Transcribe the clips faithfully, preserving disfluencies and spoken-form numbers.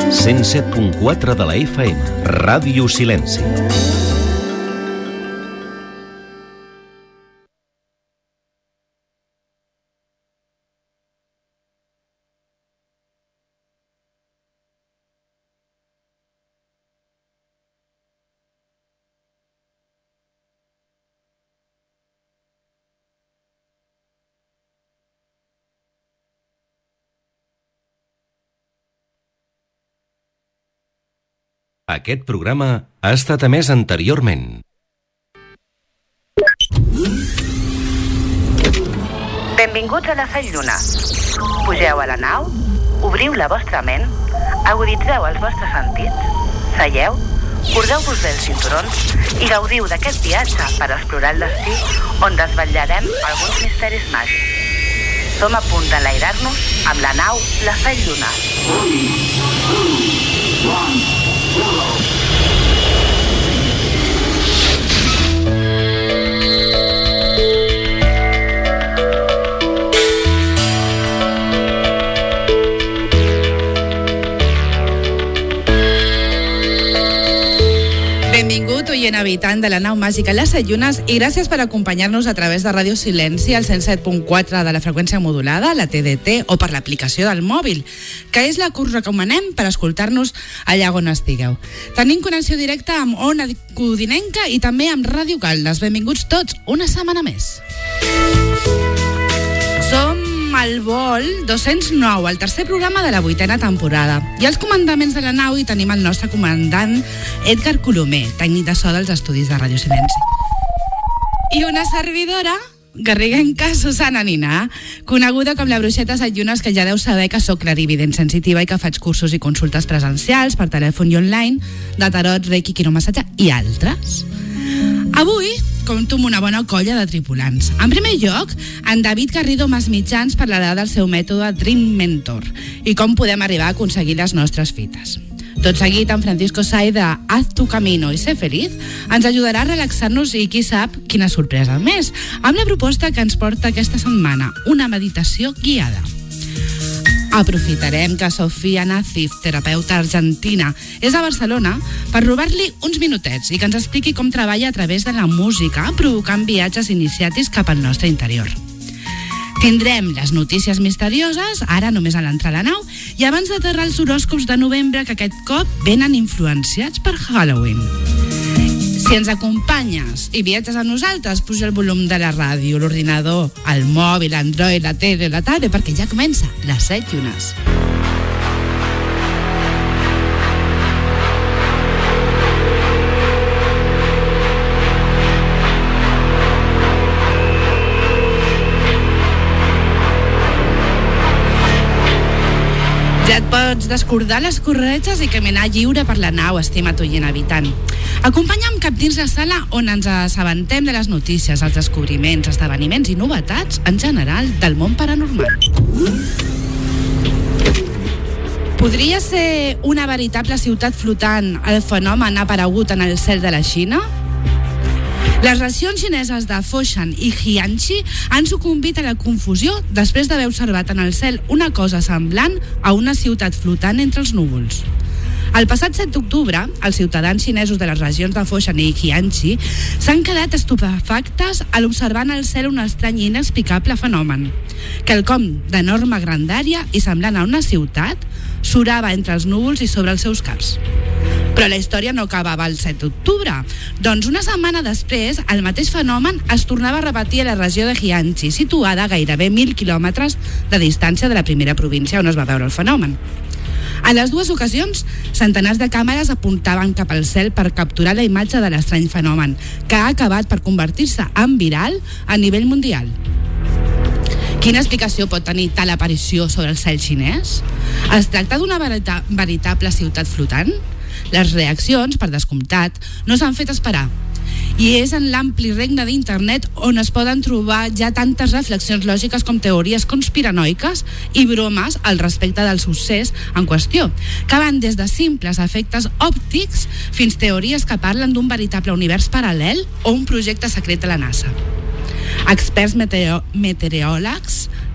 cent set punt quatre de la F M. Ràdio Silenci. Aquest programa ha estat emès anteriorment. Benvinguts a la Fell Lluna. Pugeu a la nau, obriu la vostra ment, aguditzeu els vostres sentits, seieu, cordeu-vos bé els cinturons i gaudiu d'aquest viatge per explorar el destí on desvetllarem alguns misteris màgics. Som a punt d'enlairar-nos amb la nau La Fell Lluna. Benvingut, oient habitant de la nau màgica Les Set Llunes, i gràcies per acompanyar-nos a través de Ràdio Silenci, al cent set punt quatre de la freqüència modulada, la T D T, o per l'aplicació del mòbil, que és la que us recomanem per escoltar-nos allà on estigueu. Tenim connexió directa amb Ona Codinenca i també amb Ràdio Caldes. Benvinguts tots, una setmana més. Som al vol dos-cents nou, el tercer programa de la vuitena temporada. I als comandaments de la nau hi tenim el nostre comandant Edgar Colomer, tècnic de so dels estudis de Ràdio Silenci. I una servidora, garriguenca Susana Nina, coneguda com la bruixeta Set Llunes, que ja deu saber que sóc clarivident sensitiva i que faig cursos i consultes presencials per telèfon i online de tarot, reiki, quiromassatge i altres. Avui compto amb una bona colla de tripulants. En primer lloc, en David Garrido Masmitjans parlarà del seu mètode Dream Mentor i com podem arribar a aconseguir les nostres fites. Tot seguit, en Francisco Say de Haz tu camino y sé feliz ens ajudarà a relaxar-nos i, qui sap, quina sorpresa més, amb la proposta que ens porta aquesta setmana, una meditació guiada. Aprofitarem que Sofia Nazif, terapeuta argentina, és a Barcelona per robar-li uns minutets i que ens expliqui com treballa a través de la música, provocant viatges iniciàtics cap al nostre interior. Tindrem les notícies misterioses, ara només a l'entrar a la nau, i abans d'aterrar els horòscops de novembre, que aquest cop venen influenciats per Halloween. Si ens acompanyes i viatges amb nosaltres, puja el volum de la ràdio, l'ordinador, el mòbil, l'Android, la tele, la tablet, perquè ja comença Les Set Llunes. Ja et pots descordar les corretges i caminar lliure per la nau, estimat oient habitant. Acompanya'm cap dins la sala on ens assabentem de les notícies, els descobriments, esdeveniments i novetats en general del món paranormal. Podria ser una veritable ciutat flotant el fenomen aparegut en el cel de la Xina? Les regions xineses de Foshan i Jiangxi han sucumbit a la confusió després d'haver observat en el cel una cosa semblant a una ciutat flotant entre els núvols. El passat set d'octubre, els ciutadans xinesos de les regions de Foshan i Jiangxi s'han quedat estupefactes a l'observar en el cel un estrany i inexplicable fenomen. Quelcom d'enorme grandària i semblant a una ciutat surava entre els núvols i sobre els seus caps. Però la història no acabava el set d'octubre. Doncs una setmana després, el mateix fenomen es tornava a repetir a la regió de Jiangxi, situada a gairebé mil quilòmetres de distància de la primera província on es va veure el fenomen. En les dues ocasions, centenars de càmeres apuntaven cap al cel per capturar la imatge de l'estrany fenomen, que ha acabat per convertir-se en viral a nivell mundial. Quina explicació pot tenir tal aparició sobre el cel xinès? Es tracta d'una verita- veritable ciutat flotant? Les reaccions, per descomptat, no s'han fet esperar. I és en l'ampli regne d'internet on es poden trobar ja tantes reflexions lògiques com teories conspiranoiques i bromes al respecte del succés en qüestió, que van des de simples efectes òptics fins teories que parlen d'un veritable univers paral·lel o un projecte secret de la NASA. Experts meteorò- meteoròlegs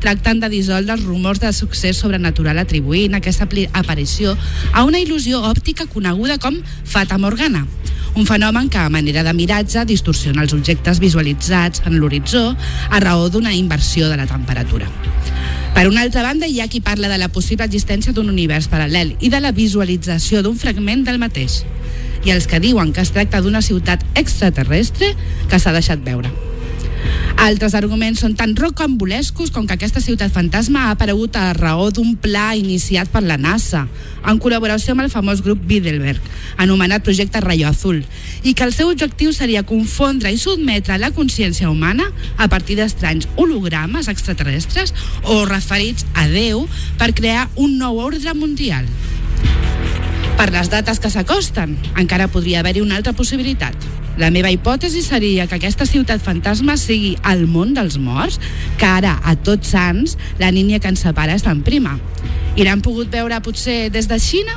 tractant de dissoldre els rumors de succés sobrenatural atribuint aquesta aparició a una il·lusió òptica coneguda com Fata Morgana, un fenomen que a manera de miratge distorsiona els objectes visualitzats en l'horitzó a raó d'una inversió de la temperatura. Per una altra banda, hi ha qui parla de la possible existència d'un univers paral·lel i de la visualització d'un fragment del mateix, i els que diuen que es tracta d'una ciutat extraterrestre que s'ha deixat veure. Altres arguments són tan rocambolescos com que aquesta ciutat fantasma ha aparegut a raó d'un pla iniciat per la NASA, en col·laboració amb el famós grup Bilderberg, anomenat Projecte Rayo Azul, i que el seu objectiu seria confondre i sotmetre la consciència humana a partir d'estranys hologrames extraterrestres o referits a Déu per crear un nou ordre mundial. Per les dates que s'acosten, encara podria haver-hi una altra possibilitat. La meva hipòtesi seria que aquesta ciutat fantasma sigui el món dels morts, que ara, a Tots Sants, la línia que ens separa és tan prima. I l'han pogut veure potser des de Xina?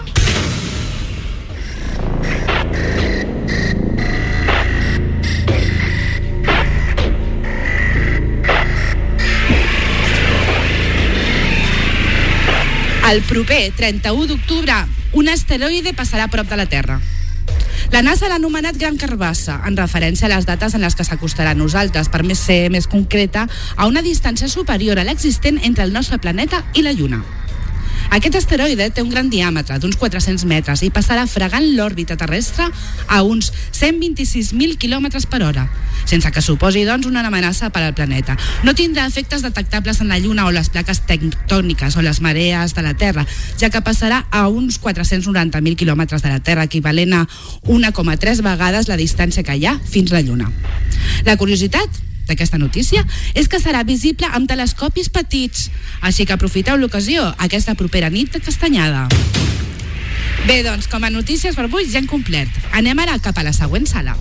El proper trenta-u d'octubre, un asteroide passarà a prop de la Terra. La NASA l'ha anomenat Gran Carbassa, en referència a les dates en les que s'acostarà a nosaltres, per més ser més concreta, a una distància superior a l'existent entre el nostre planeta i la Lluna. Aquest asteroide té un gran diàmetre d'uns quatre-cents metres i passarà fregant l'òrbita terrestre a uns cent vint-i-sis mil quilòmetres per hora, sense que suposi, doncs, una amenaça per al planeta. No tindrà efectes detectables en la Lluna o les plaques tectòniques o les marees de la Terra, ja que passarà a uns quatre-cents noranta mil quilòmetres de la Terra, equivalent a una coma tres vegades la distància que hi ha fins a la Lluna. La curiositat d'aquesta notícia és que serà visible amb telescopis petits, així que aprofiteu l'ocasió aquesta propera nit de castanyada. Bé, doncs, com a notícies per avui ja hem complert. Anem ara cap a la següent sala.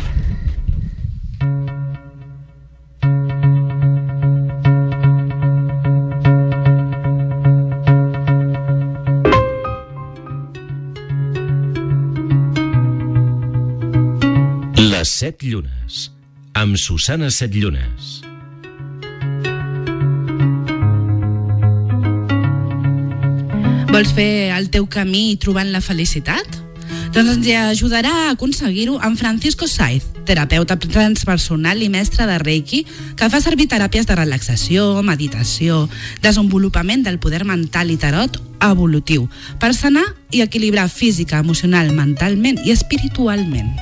Les set llunes, amb Susana Setlllunes. Vols fer el teu camí trobant la felicitat? Doncs ens hi ajudarà a aconseguir-ho en Francisco Saiz, terapeuta transpersonal i mestre de Reiki, que fa servir teràpies de relaxació, meditació, desenvolupament del poder mental i tarot evolutiu, per sanar i equilibrar física, emocional, mentalment i espiritualment.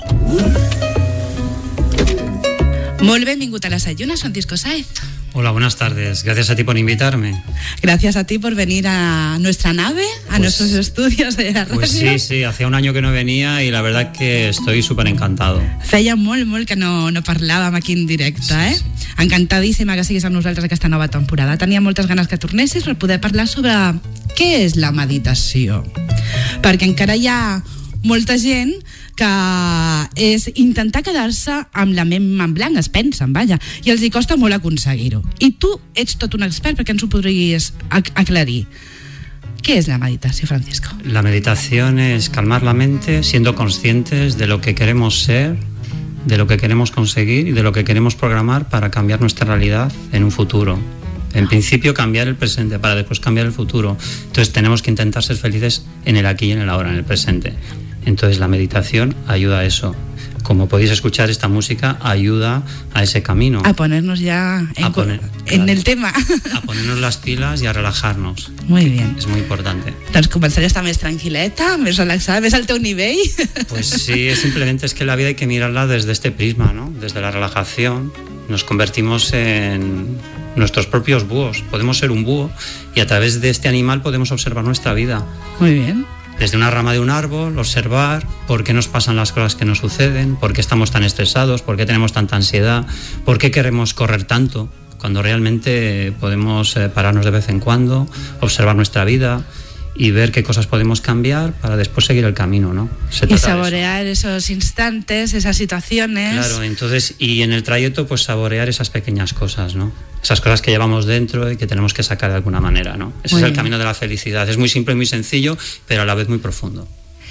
Muy benvingut a las ayunas, Francisco Saiz. Hola, buenas tardes. Gracias a ti por invitarme. Gracias a ti por venir a nuestra nave, a pues, nuestros estudios de la radio. Pues sí, sí, hacía un año que no venía y la verdad que estoy súper encantado. Feia molt, molt que no, no parlàvem aquí en directe, sí, eh? Sí. Encantadíssima que siguis amb nosaltres aquesta nova temporada. Tenia moltes ganes que tornessis per poder parlar sobre què és la meditació. Perquè encara hi ha molta gent que és intentar quedar-se amb la ment en blanc, es pensen, vaja, i els hi costa molt aconseguir-ho. I tu ets tot un expert perquè ens ho podries aclarir. ¿Qué es la meditación, Francisco? La meditación es calmar la mente siendo conscientes de lo que queremos ser, de lo que queremos conseguir y de lo que queremos programar para cambiar nuestra realidad en un futuro. En principio cambiar el presente para después cambiar el futuro. Entonces tenemos que intentar ser felices en el aquí y en el ahora, en el presente. Entonces la meditación ayuda a eso. Como podéis escuchar, esta música ayuda a ese camino. A ponernos ya en, poner, en claro, el tema. A ponernos las pilas y a relajarnos. Muy bien. Es muy importante. Doncs començaré a estar més tranquil·leta, més relaxada, més al teu nivell. Pues sí, simplemente es que la vida hay que mirarla desde este prisma, ¿no? Desde la relajación. Nos convertimos en nuestros propios búhos. Podemos ser un búho y a través de este animal podemos observar nuestra vida. Muy bien. Desde una rama de un árbol, observar por qué nos pasan las cosas que nos suceden, por qué estamos tan estresados, por qué tenemos tanta ansiedad, por qué queremos correr tanto, cuando realmente podemos pararnos de vez en cuando, observar nuestra vida y ver qué cosas podemos cambiar para después seguir el camino, ¿no? Se y saborear eso. esos instantes, esas situaciones. Claro, entonces, y en el trayecto, pues saborear esas pequeñas cosas, ¿no? Esas cosas que llevamos dentro y que tenemos que sacar de alguna manera, ¿no? Ese muy es el bien. Camino de la felicidad. Es muy simple y muy sencillo, pero a la vez muy profundo.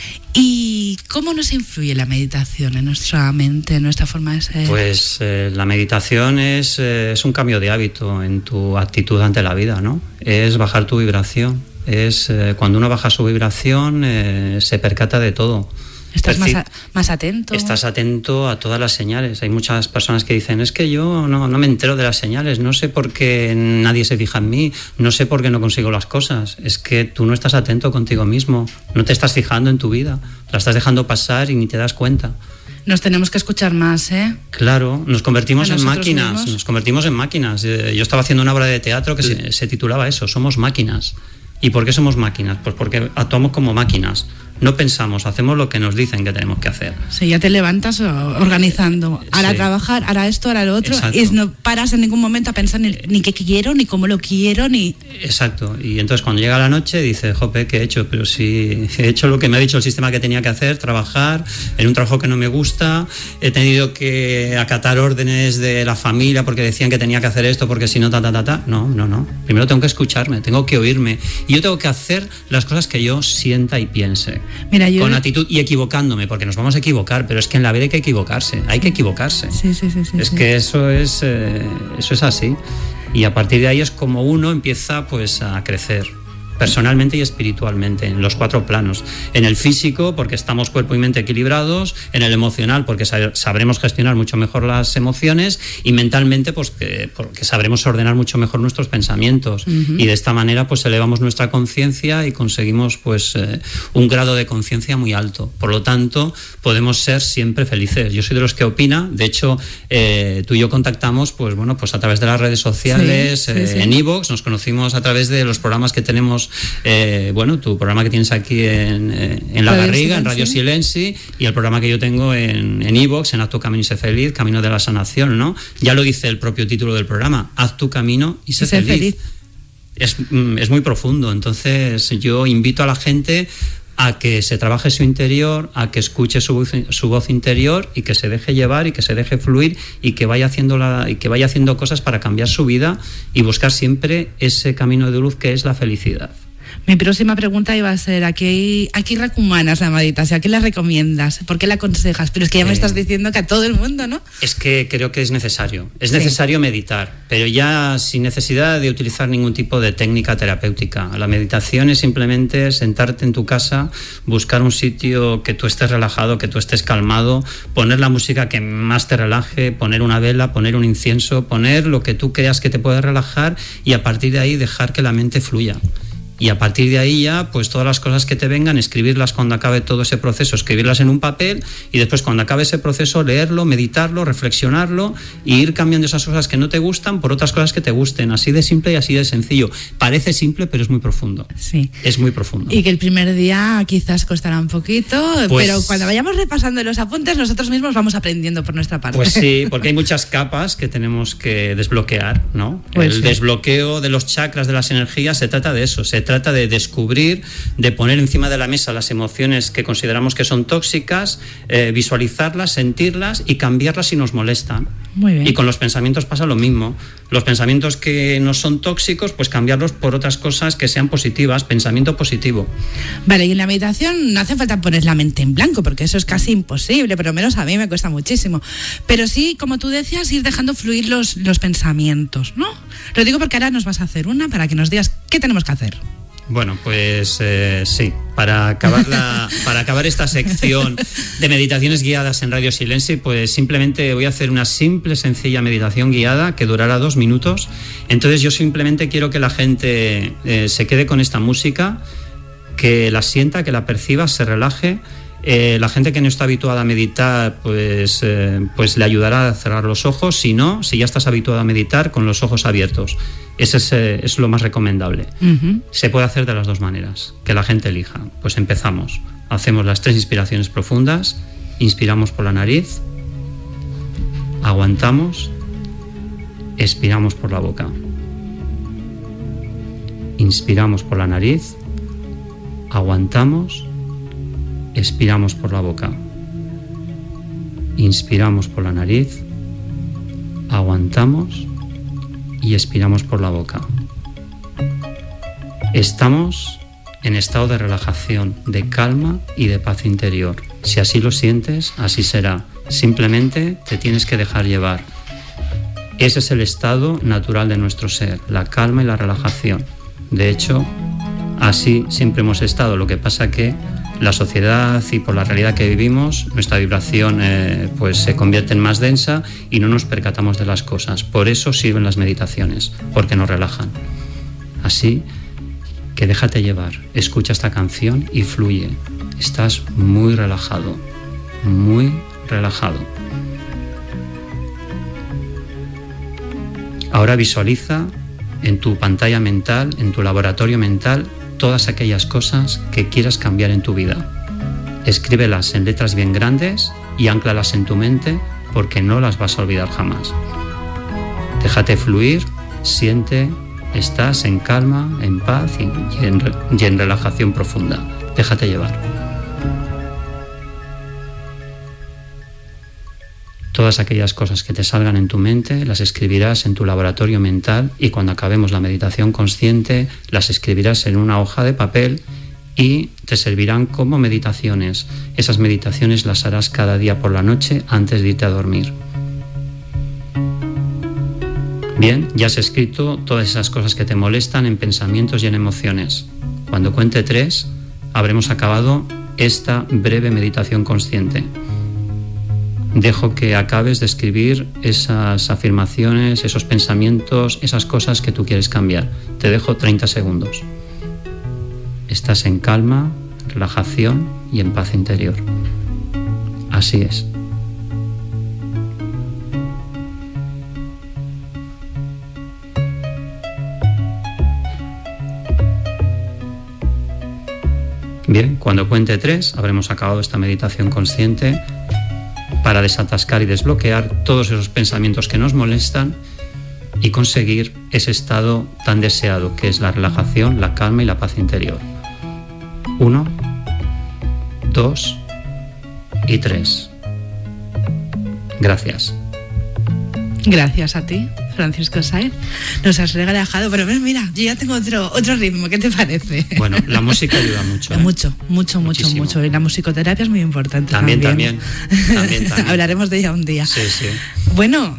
¿Y cómo nos influye la meditación en nuestra mente, en nuestra forma de ser? Pues eh, la meditación es, eh, es un cambio de hábito en tu actitud ante la vida, ¿no? Es bajar tu vibración. Es eh, cuando uno baja su vibración, eh, se percata de todo. Estás más, a, más atento. Estás atento a todas las señales. Hay muchas personas que dicen, es que yo no, no me entero de las señales, no sé por qué nadie se fija en mí, no sé por qué no consigo las cosas. Es que tú no estás atento contigo mismo, no te estás fijando en tu vida, la estás dejando pasar y ni te das cuenta. Nos tenemos que escuchar más, ¿eh? Claro, nos convertimos en máquinas, mismos. nos convertimos en máquinas. Yo estaba haciendo una obra de teatro que sí. se, se titulaba eso, Somos máquinas. ¿Y por qué somos máquinas? Pues porque actuamos como máquinas. No pensamos, hacemos lo que nos dicen que tenemos que hacer. Sí, ya te levantas organizando. Ahora sí. trabajar, ahora esto, ahora lo otro. Exacto. Y no paras en ningún momento a pensar ni, ni qué quiero, ni cómo lo quiero, ni... Exacto. Y entonces cuando llega la noche dices, jope, ¿qué he hecho? Pero si he hecho lo que me ha dicho el sistema que tenía que hacer, trabajar en un trabajo que no me gusta, he tenido que acatar órdenes de la familia porque decían que tenía que hacer esto, porque si no, ta, ta, ta, ta. No, no, no. Primero tengo que escucharme, tengo que oírme. Y yo tengo que hacer las cosas que yo sienta y piense. Mira, yo... Con actitud y equivocándome, porque nos vamos a equivocar, pero es que en la vida hay que equivocarse, hay que equivocarse. Sí, sí, sí, sí, es sí. que eso es, eh, eso es así. Y a partir de ahí es como uno empieza pues a crecer. Personalmente y espiritualmente, en los cuatro planos. En el físico, porque estamos cuerpo y mente equilibrados. En el emocional, porque sabremos gestionar mucho mejor las emociones. Y mentalmente, pues que, porque sabremos ordenar mucho mejor nuestros pensamientos. Uh-huh. Y de esta manera, pues elevamos nuestra conciencia y conseguimos pues eh, un grado de conciencia muy alto. Por lo tanto, podemos ser siempre felices. Yo soy de los que opina. De hecho, eh, tú y yo contactamos, pues bueno, pues a través de las redes sociales, sí, sí, eh, sí. en iVoox. Nos conocimos a través de los programas que tenemos. Eh, bueno, tu programa que tienes aquí en, eh, en La Garriga, en Radio Silenci, y el programa que yo tengo en en iVoox, en Haz tu camino y sé feliz, Camino de la Sanación, ¿no? Ya lo dice el propio título del programa, Haz tu camino y sé, y sé feliz. feliz. Es, es muy profundo, entonces yo invito a la gente a que se trabaje su interior, a que escuche su voz, su voz interior y que se deje llevar y que se deje fluir y que vaya haciendo la, y que vaya haciendo cosas para cambiar su vida y buscar siempre ese camino de luz que es la felicidad. Mi próxima pregunta iba a ser, ¿a qué, a qué recomiendas la meditación? ¿A qué la recomiendas? ¿Por qué la aconsejas? Pero es que ya eh, me estás diciendo que a todo el mundo, ¿no? Es que creo que es necesario. Es sí. necesario meditar, pero ya sin necesidad de utilizar ningún tipo de técnica terapéutica. La meditación es simplemente sentarte en tu casa, buscar un sitio que tú estés relajado, que tú estés calmado, poner la música que más te relaje, poner una vela, poner un incienso, poner lo que tú creas que te puede relajar y a partir de ahí dejar que la mente fluya. Y a partir de ahí ya, pues todas las cosas que te vengan, escribirlas cuando acabe todo ese proceso, escribirlas en un papel y después cuando acabe ese proceso leerlo, meditarlo, reflexionarlo e ir cambiando esas cosas que no te gustan por otras cosas que te gusten. Así de simple y así de sencillo. Parece simple, pero es muy profundo. Sí. Es muy profundo. Y que el primer día quizás costará un poquito, pues, pero cuando vayamos repasando los apuntes, nosotros mismos vamos aprendiendo por nuestra parte. Pues sí, porque hay muchas capas que tenemos que desbloquear, ¿no? Pues el sí. desbloqueo de los chakras, de las energías, se trata de eso, se trata trata de descubrir, de poner encima de la mesa las emociones que consideramos que son tóxicas, eh, visualizarlas, sentirlas y cambiarlas si nos molestan. Muy bien. Y con los pensamientos pasa lo mismo. Los pensamientos que no son tóxicos, pues cambiarlos por otras cosas que sean positivas, pensamiento positivo. Vale, y en la meditación no hace falta poner la mente en blanco, porque eso es casi imposible, por lo menos a mí me cuesta muchísimo. Pero sí, como tú decías, ir dejando fluir los, los pensamientos, ¿no? Lo digo porque ahora nos vas a hacer una para que nos digas qué tenemos que hacer. Bueno, pues eh, sí, para acabar, la, para acabar esta sección de meditaciones guiadas en Radio Silenci, pues simplemente voy a hacer una simple, sencilla meditación guiada que durará dos minutos. Entonces yo simplemente quiero que la gente eh, se quede con esta música, que la sienta, que la perciba, se relaje. Eh, la gente que no está habituada a meditar, pues, eh, pues le ayudará a cerrar los ojos. Si no, si ya estás habituado a meditar, con los ojos abiertos. Ese es, eh, es lo más recomendable. Uh-huh. Se puede hacer de las dos maneras, que la gente elija. Pues empezamos. Hacemos las tres inspiraciones profundas. Inspiramos por la nariz, aguantamos, expiramos por la boca. Inspiramos por la nariz, aguantamos, expiramos por la boca. Inspiramos por la nariz, aguantamos y expiramos por la boca. Estamos en estado de relajación, de calma y de paz interior. Si así lo sientes, así será. Simplemente te tienes que dejar llevar. Ese es el estado natural de nuestro ser, la calma y la relajación. De hecho, así siempre hemos estado. Lo que pasa que la sociedad y por la realidad que vivimos, nuestra vibración eh, pues se convierte en más densa y no nos percatamos de las cosas. Por eso sirven las meditaciones, porque nos relajan. Así que déjate llevar, escucha esta canción y fluye. Estás muy relajado, muy relajado. Ahora visualiza en tu pantalla mental, en tu laboratorio mental, todas aquellas cosas que quieras cambiar en tu vida. Escríbelas en letras bien grandes y ánclalas en tu mente porque no las vas a olvidar jamás. Déjate fluir, siente, estás en calma, en paz y en, y en relajación profunda. Déjate llevar. Todas aquellas cosas que te salgan en tu mente las escribirás en tu laboratorio mental y cuando acabemos la meditación consciente las escribirás en una hoja de papel y te servirán como meditaciones. Esas meditaciones las harás cada día por la noche antes de irte a dormir. Bien, ya has escrito todas esas cosas que te molestan en pensamientos y en emociones. Cuando cuente tres, habremos acabado esta breve meditación consciente. Dejo que acabes de escribir esas afirmaciones, esos pensamientos, esas cosas que tú quieres cambiar. Te dejo treinta segundos. Estás en calma, relajación y en paz interior. Así es. Bien, cuando cuente tres, habremos acabado esta meditación consciente para desatascar y desbloquear todos esos pensamientos que nos molestan y conseguir ese estado tan deseado que es la relajación, la calma y la paz interior. Uno, dos y tres. Gracias. Gracias a ti, Francisco Sáenz. Nos has relajado, pero mira, yo ya tengo otro, otro ritmo. ¿Qué te parece? Bueno, la música ayuda mucho. ¿eh? Mucho, mucho, Muchísimo. mucho, mucho. Y la musicoterapia es muy importante. También, también. también. también, también. Hablaremos de ella un día. Sí, sí. Bueno,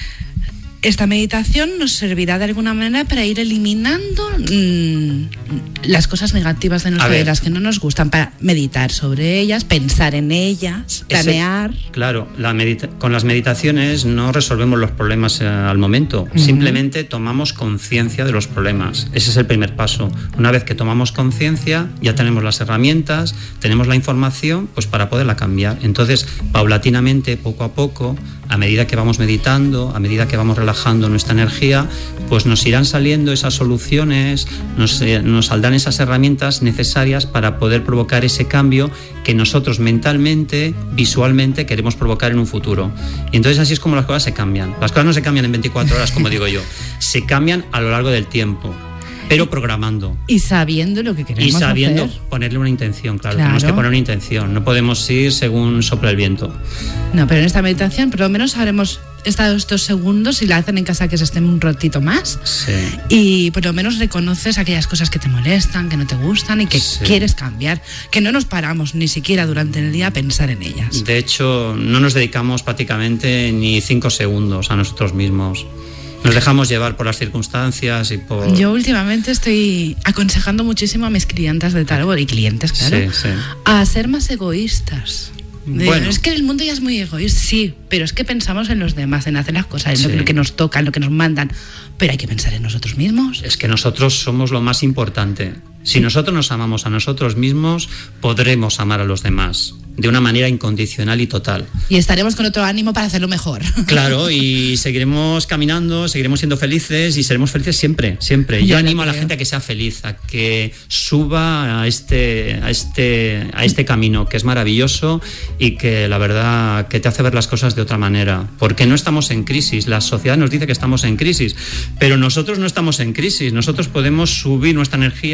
esta meditación nos servirá de alguna manera para ir eliminando mmm, las cosas negativas de nuestra vida, las que no nos gustan, para meditar sobre ellas, pensar en ellas, planear. Ese, claro, la medita- con las meditaciones no resolvemos los problemas eh, al momento, uh-huh. Simplemente tomamos conciencia de los problemas. Ese es el primer paso. Una vez que tomamos conciencia, ya tenemos las herramientas, tenemos la información, pues para poderla cambiar. Entonces, paulatinamente, poco a poco, a medida que vamos meditando, a medida que vamos relajando nuestra energía, pues nos irán saliendo esas soluciones, nos, eh, nos saldrán esas herramientas necesarias para poder provocar ese cambio que nosotros mentalmente, visualmente queremos provocar en un futuro. Y entonces así es como las cosas se cambian. Las cosas no se cambian en veinticuatro horas, como digo yo, se cambian a lo largo del tiempo, pero programando. Y sabiendo lo que queremos hacer. Y sabiendo hacer. Ponerle una intención, claro, claro. Tenemos que poner una intención, no podemos ir según sopla el viento. No, pero en esta meditación por lo menos habremos estado estos segundos, si la hacen en casa que se estén un ratito más, sí. Y por lo menos reconoces aquellas cosas que te molestan, que no te gustan y que sí. quieres cambiar, que no nos paramos ni siquiera durante el día a pensar en ellas. De hecho, no nos dedicamos prácticamente ni cinco segundos a nosotros mismos. Nos dejamos llevar por las circunstancias y por... Yo últimamente estoy aconsejando muchísimo a mis clientas de tarot y clientes, claro, sí, sí. a ser más egoístas. Bueno. Es que el mundo ya es muy egoísta, sí, pero es que pensamos en los demás, en hacer las cosas, en sí. lo que nos toca, en lo que nos mandan, pero hay que pensar en nosotros mismos. Es que nosotros somos lo más importante. Si nosotros nos amamos a nosotros mismos, podremos amar a los demás de una manera incondicional y total. Y estaremos con otro ánimo para hacerlo mejor. Claro, y seguiremos caminando, seguiremos siendo felices y seremos felices siempre, siempre. Yo, Yo animo a la gente a que sea feliz, a que suba a este, a este, a este camino que es maravilloso y que la verdad que te hace ver las cosas de otra manera. Porque no estamos en crisis, la sociedad nos dice que estamos en crisis, pero nosotros no estamos en crisis. Nosotros podemos subir nuestra energía, podemos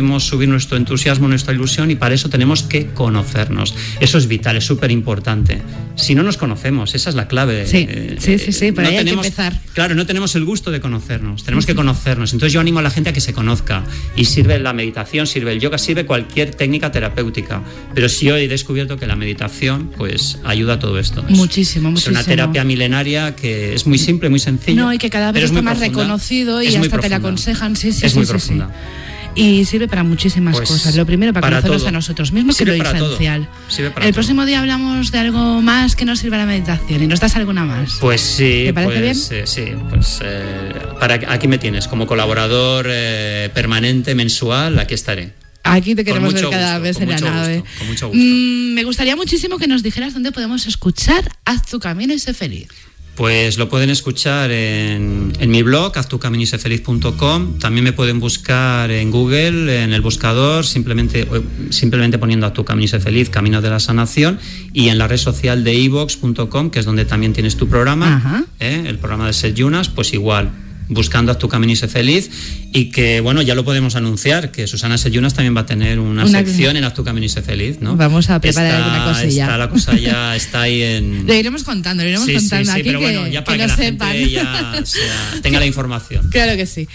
podemos subir nuestro entusiasmo, nuestra ilusión, y para eso tenemos que conocernos. Eso es vital, es súper importante. Si no nos conocemos, esa es la clave. Sí, eh, sí, sí, sí, por no ahí tenemos, hay que empezar. Claro, no tenemos el gusto de conocernos, tenemos que conocernos. Entonces yo animo a la gente a que se conozca, y sirve la meditación, sirve el yoga, sirve cualquier técnica terapéutica. Pero sí hoy he descubierto que la meditación pues ayuda a todo esto. Muchísimo, muchísimo. Es una terapia milenaria que es muy simple, muy sencilla. No, y que cada vez está más profunda, reconocido y hasta te la aconsejan. Sí, sí, es sí, muy sí, profunda. Sí. Y sirve para muchísimas pues cosas. Lo primero, para, para conocernos todo. A nosotros mismos, sirve que es lo esencial. El todo. Próximo día hablamos de algo más que nos sirva la meditación. ¿Y nos das alguna más? Pues sí. ¿Te parece pues, bien? Eh, sí, pues eh, para, aquí me tienes, como colaborador eh, permanente, mensual, aquí estaré. Aquí te queremos ver cada gusto, vez en la nave. Gusto, con mucho gusto. Mm, me gustaría muchísimo que nos dijeras dónde podemos escuchar Haz tu camino y sé feliz. Pues lo pueden escuchar en, en mi blog, haz tu camino y sé feliz punto com. También me pueden buscar en Google, en el buscador, simplemente, simplemente poniendo Haz tu camino y sé feliz, Camino de la Sanación, y en la red social de i vox punto com, que es donde también tienes tu programa, ¿eh? El programa de Set Yunas, pues igual, buscando Haz tu camino y sé feliz. Y que, bueno, ya lo podemos anunciar, que Susana Seyunas también va a tener una, una sección en Haz tu camino y sé feliz, ¿no? Vamos a preparar está, alguna cosilla. Está, la cosa ya está ahí en... Lo iremos contando, lo iremos sí, contando sí, sí, aquí, pero que, bueno, ya para que, que, lo la sepan. gente ya sea, tenga la información. Claro que sí.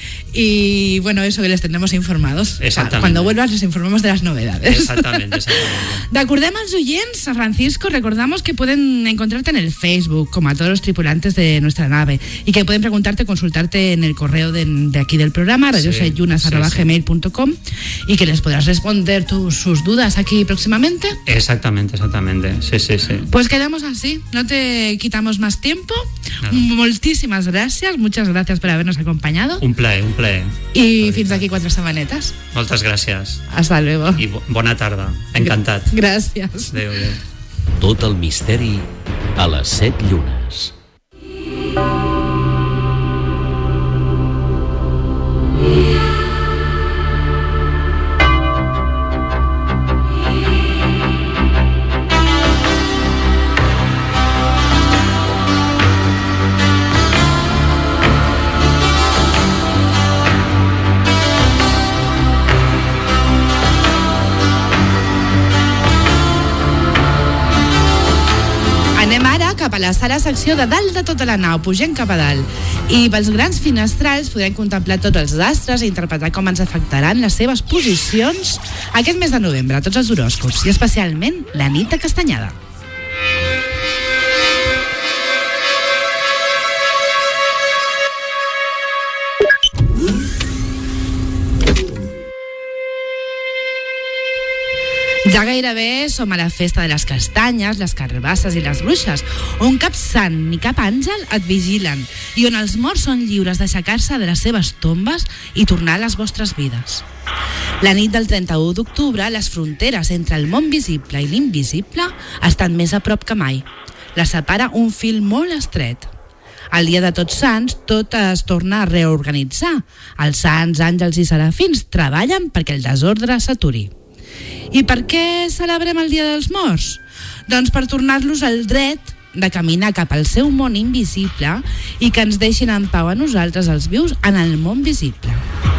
Y bueno, eso, que les tendremos informados. Exactamente. Cuando vuelvas les informemos de las novedades. Exactamente, exactamente. D'acordem als oients, a Francisco, recordamos que pueden encontrarte en el Facebook, como a todos los tripulantes de nuestra nave, y que pueden preguntarte, consultarte en el correo de, de aquí del programa, radio set yunas arroba gmail punto com, y que les podrás responder tus, sus dudas aquí próximamente. Exactamente, exactamente. Sí, sí, sí. Pues quedamos así, no te quitamos más tiempo. Nada. Moltíssimes gràcies, muchas gracias por habernos acompañado. Un plaer, un plaer. I fins aquí quatre setmanetes. Moltes gràcies. Hasta luego. I bo bona tarda. Encantat. Gràcies. Adéu, adéu. Tot el misteri a les set llunes. Anem ara cap a la sala secció de dalt de tota la nau, pugem cap a dalt. I pels grans finestrals podrem contemplar tots els astres i interpretar com ens afectaran les seves posicions aquest mes de novembre, tots els horòscops, i especialment la nit de Castanyada. Ja gairebé som a la festa de les castanyes, les carbasses i les bruixes, on cap sant ni cap àngel et vigilen i on els morts són lliures d'aixecar-se de les seves tombes i tornar a les vostres vides. La nit del trenta-u d'octubre, les fronteres entre el món visible i l'invisible estan més a prop que mai. Les separa un fil molt estret. El dia de Tots Sants, tot es torna a reorganitzar. Els sants, àngels i serafins treballen perquè el desordre s'aturi. I per què celebrem el Dia dels Morts? Doncs per tornar-los al dret de caminar cap al seu món invisible i que ens deixin en pau a nosaltres, els vius, en el món visible.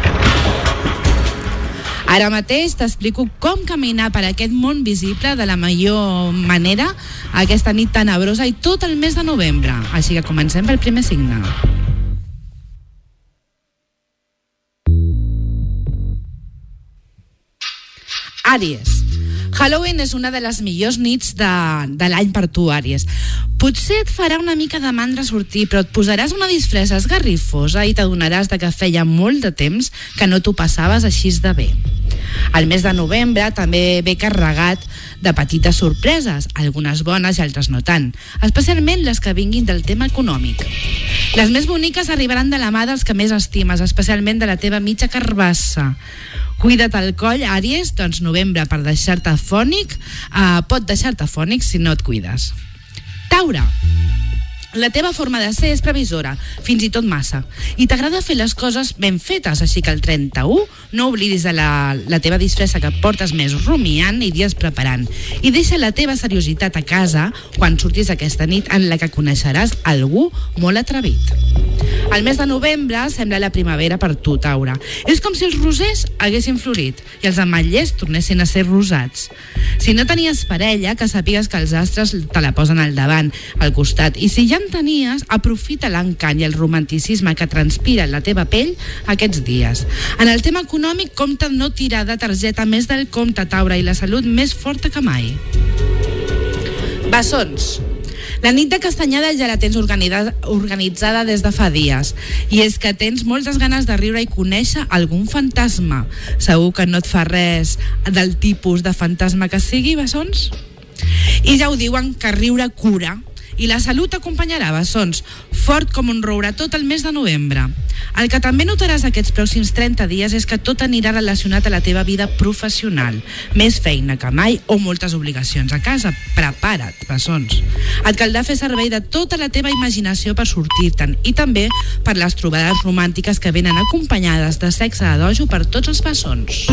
Ara mateix t'explico com caminar per aquest món visible de la millor manera aquesta nit tenebrosa i tot el mes de novembre. Així que comencem pel primer signe. Àries. Halloween és una de les millors nits de, de l'any per tu, Àries. Potser et farà una mica de mandra sortir, però et posaràs una disfressa esgarrifosa i t'adonaràs de que feia molt de temps que no t'ho passaves així de bé. El mes de novembre també ve carregat de petites sorpreses, algunes bones i altres no tant, especialment les que vinguin del tema econòmic. Les més boniques arribaran de la mà dels que més estimes, especialment de la teva mitja carbassa. Cuida't el coll, Àries, doncs novembre per deixar-te fònic, eh, pot deixar-te fònic si no et cuides. Taure. La teva forma de ser és previsora, fins i tot massa, i t'agrada fer les coses ben fetes, així que el trenta-u no oblidis de la, la teva disfressa que portes mesos rumiant i dies preparant, i deixa la teva seriositat a casa quan surtis aquesta nit en la que coneixeràs algú molt atrevit. El mes de novembre sembla la primavera per tu, Taure. És com si els rosers haguessin florit i els ametllers tornessin a ser rosats. Si no tenies parella, que sàpigues que els astres te la posen al davant, al costat, i si ja en tenies, aprofita l'encant i el romanticisme que transpira la teva pell aquests dies. En el tema econòmic, compta no tirar de targeta més del compte, Taure, i la salut més forta que mai. Bessons. La nit de castanyada ja la tens organitzada des de fa dies, i és que tens moltes ganes de riure i conèixer algun fantasma. Segur que no et fa res del tipus de fantasma que sigui, Bessons? I ja ho diuen, que riure cura. I la salut t'acompanyarà, Bessons, fort com un roure tot el mes de novembre. El que també notaràs aquests pròxims trenta dies és que tot anirà relacionat a la teva vida professional. Més feina que mai o moltes obligacions a casa. Prepara't, Bessons. Et caldrà fer servei de tota la teva imaginació per sortir-te'n, i també per les trobades romàntiques que venen acompanyades de sexe a dojo per tots els bessons.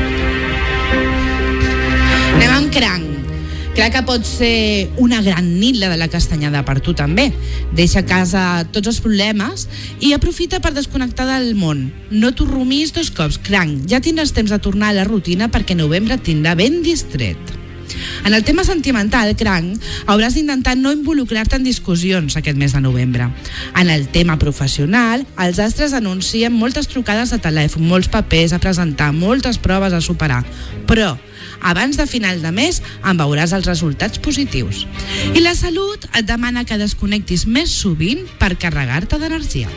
Anem amb cranc. Clar que pot ser una gran nit la de la castanyada per tu també. Deixa a casa tots els problemes i aprofita per desconnectar del món. No t'ho rumis dos cops, cranc. Ja tindràs temps de tornar a la rutina perquè novembre et tindrà ben distret. En el tema sentimental, cranc, hauràs d'intentar no involucrar-te en discussions aquest mes de novembre. En el tema professional, els astres anuncien moltes trucades de telèfon, molts papers a presentar, moltes proves a superar. Però abans de final de mes en veuràs els resultats positius. I la salut et demana que desconnectis més sovint per carregar-te d'energia.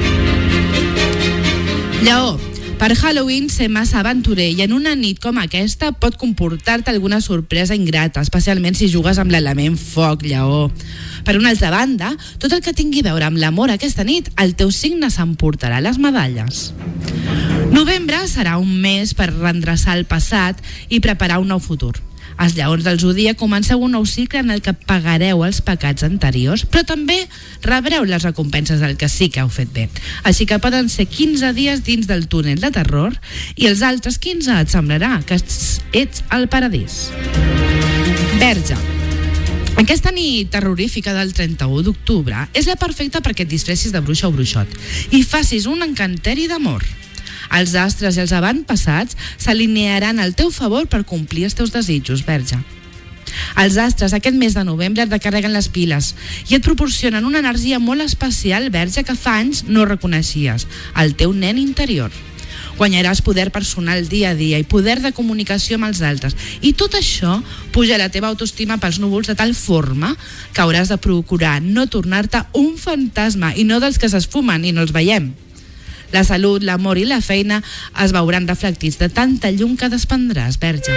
Lleó, per Halloween ser massa aventurer i en una nit com aquesta pot comportar-te alguna sorpresa ingrata, especialment si jugues amb l'element foc, Lleó. Per una altra banda, tot el que tingui a veure amb l'amor aquesta nit, el teu signe s'emportarà les medalles. Novembre serà un mes per redreçar el passat i preparar un nou futur. Els lleons del Zodíac comenceu un nou cicle en el que pagareu els pecats anteriors, però també rebreu les recompenses del que sí que heu fet bé. Així que poden ser quinze dies dins del túnel de terror i els altres quinze et semblarà que ets al paradís. Verge. Aquesta nit terrorífica del trenta-u d'octubre és la perfecta perquè et disfressis de bruixa o bruixot i facis un encanteri d'amor. Els astres i els avantpassats s'alinearan al teu favor per complir els teus desitjos, Verge. Els astres aquest mes de novembre et recarreguen les piles i et proporcionen una energia molt especial, Verge, que fa anys no reconeixies, el teu nen interior. Guanyaràs poder personal dia a dia i poder de comunicació amb els altres. I tot això puja la teva autoestima pels núvols de tal forma que hauràs de procurar no tornar-te un fantasma i no dels que s'esfumen i no els veiem. La salut, l'amor i la feina es veuran reflectits de tanta llum que desprendràs, Verge.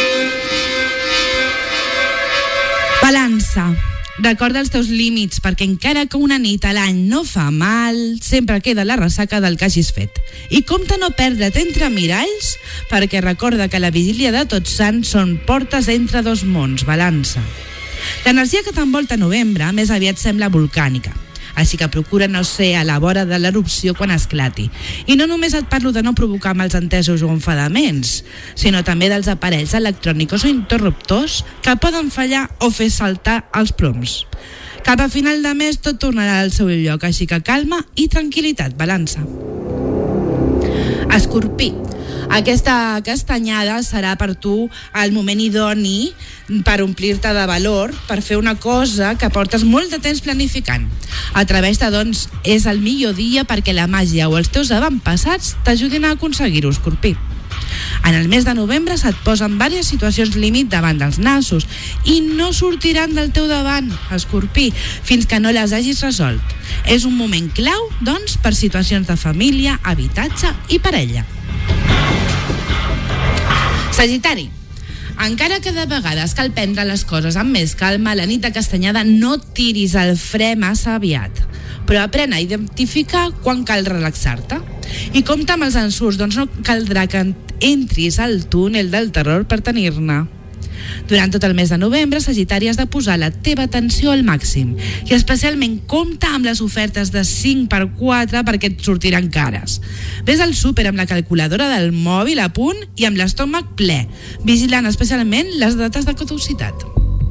Balança. Recorda els teus límits, perquè encara que una nit a l'any no fa mal, sempre queda la ressaca del que hagis fet. I compta no perdre't entre miralls, perquè recorda que la vigília de Tots Sants són portes entre dos mons, Balança. L'energia que t'envolta a novembre més aviat sembla volcànica, així que procura no ser a la vora de l'erupció quan esclati. I no només et parlo de no provocar malsentesos o enfadaments, sinó també dels aparells electrònics o interruptors que poden fallar o fer saltar els ploms. Cap a final de mes tot tornarà al seu lloc, així que calma i tranquil·litat, Balança. Escorpí. Aquesta castanyada serà per tu el moment idoni per omplir-te de valor, per fer una cosa que portes molt de temps planificant. Atreveix-te, doncs, és el millor dia perquè la màgia o els teus avantpassats t'ajudin a aconseguir-ho, Escorpí. En el mes de novembre se't posen diverses situacions límit davant dels nassos i no sortiran del teu davant, Escorpí, fins que no les hagis resolt. És un moment clau, doncs, per situacions de família, habitatge i parella. Sagitari. Encara que de vegades cal prendre les coses amb més calma, la nit de castanyada no tiris el fre massa aviat, però aprèn a identificar quan cal relaxar-te. I compta amb els ensurts, doncs no caldrà que entris al túnel del terror per tenir-ne. Durant tot el mes de novembre, Sagitari, has de posar la teva atenció al màxim i especialment compta amb les ofertes de cinc per quatre perquè et sortiran cares. Ves al súper amb la calculadora del mòbil a punt i amb l'estómac ple, vigilant especialment les dates de caducitat.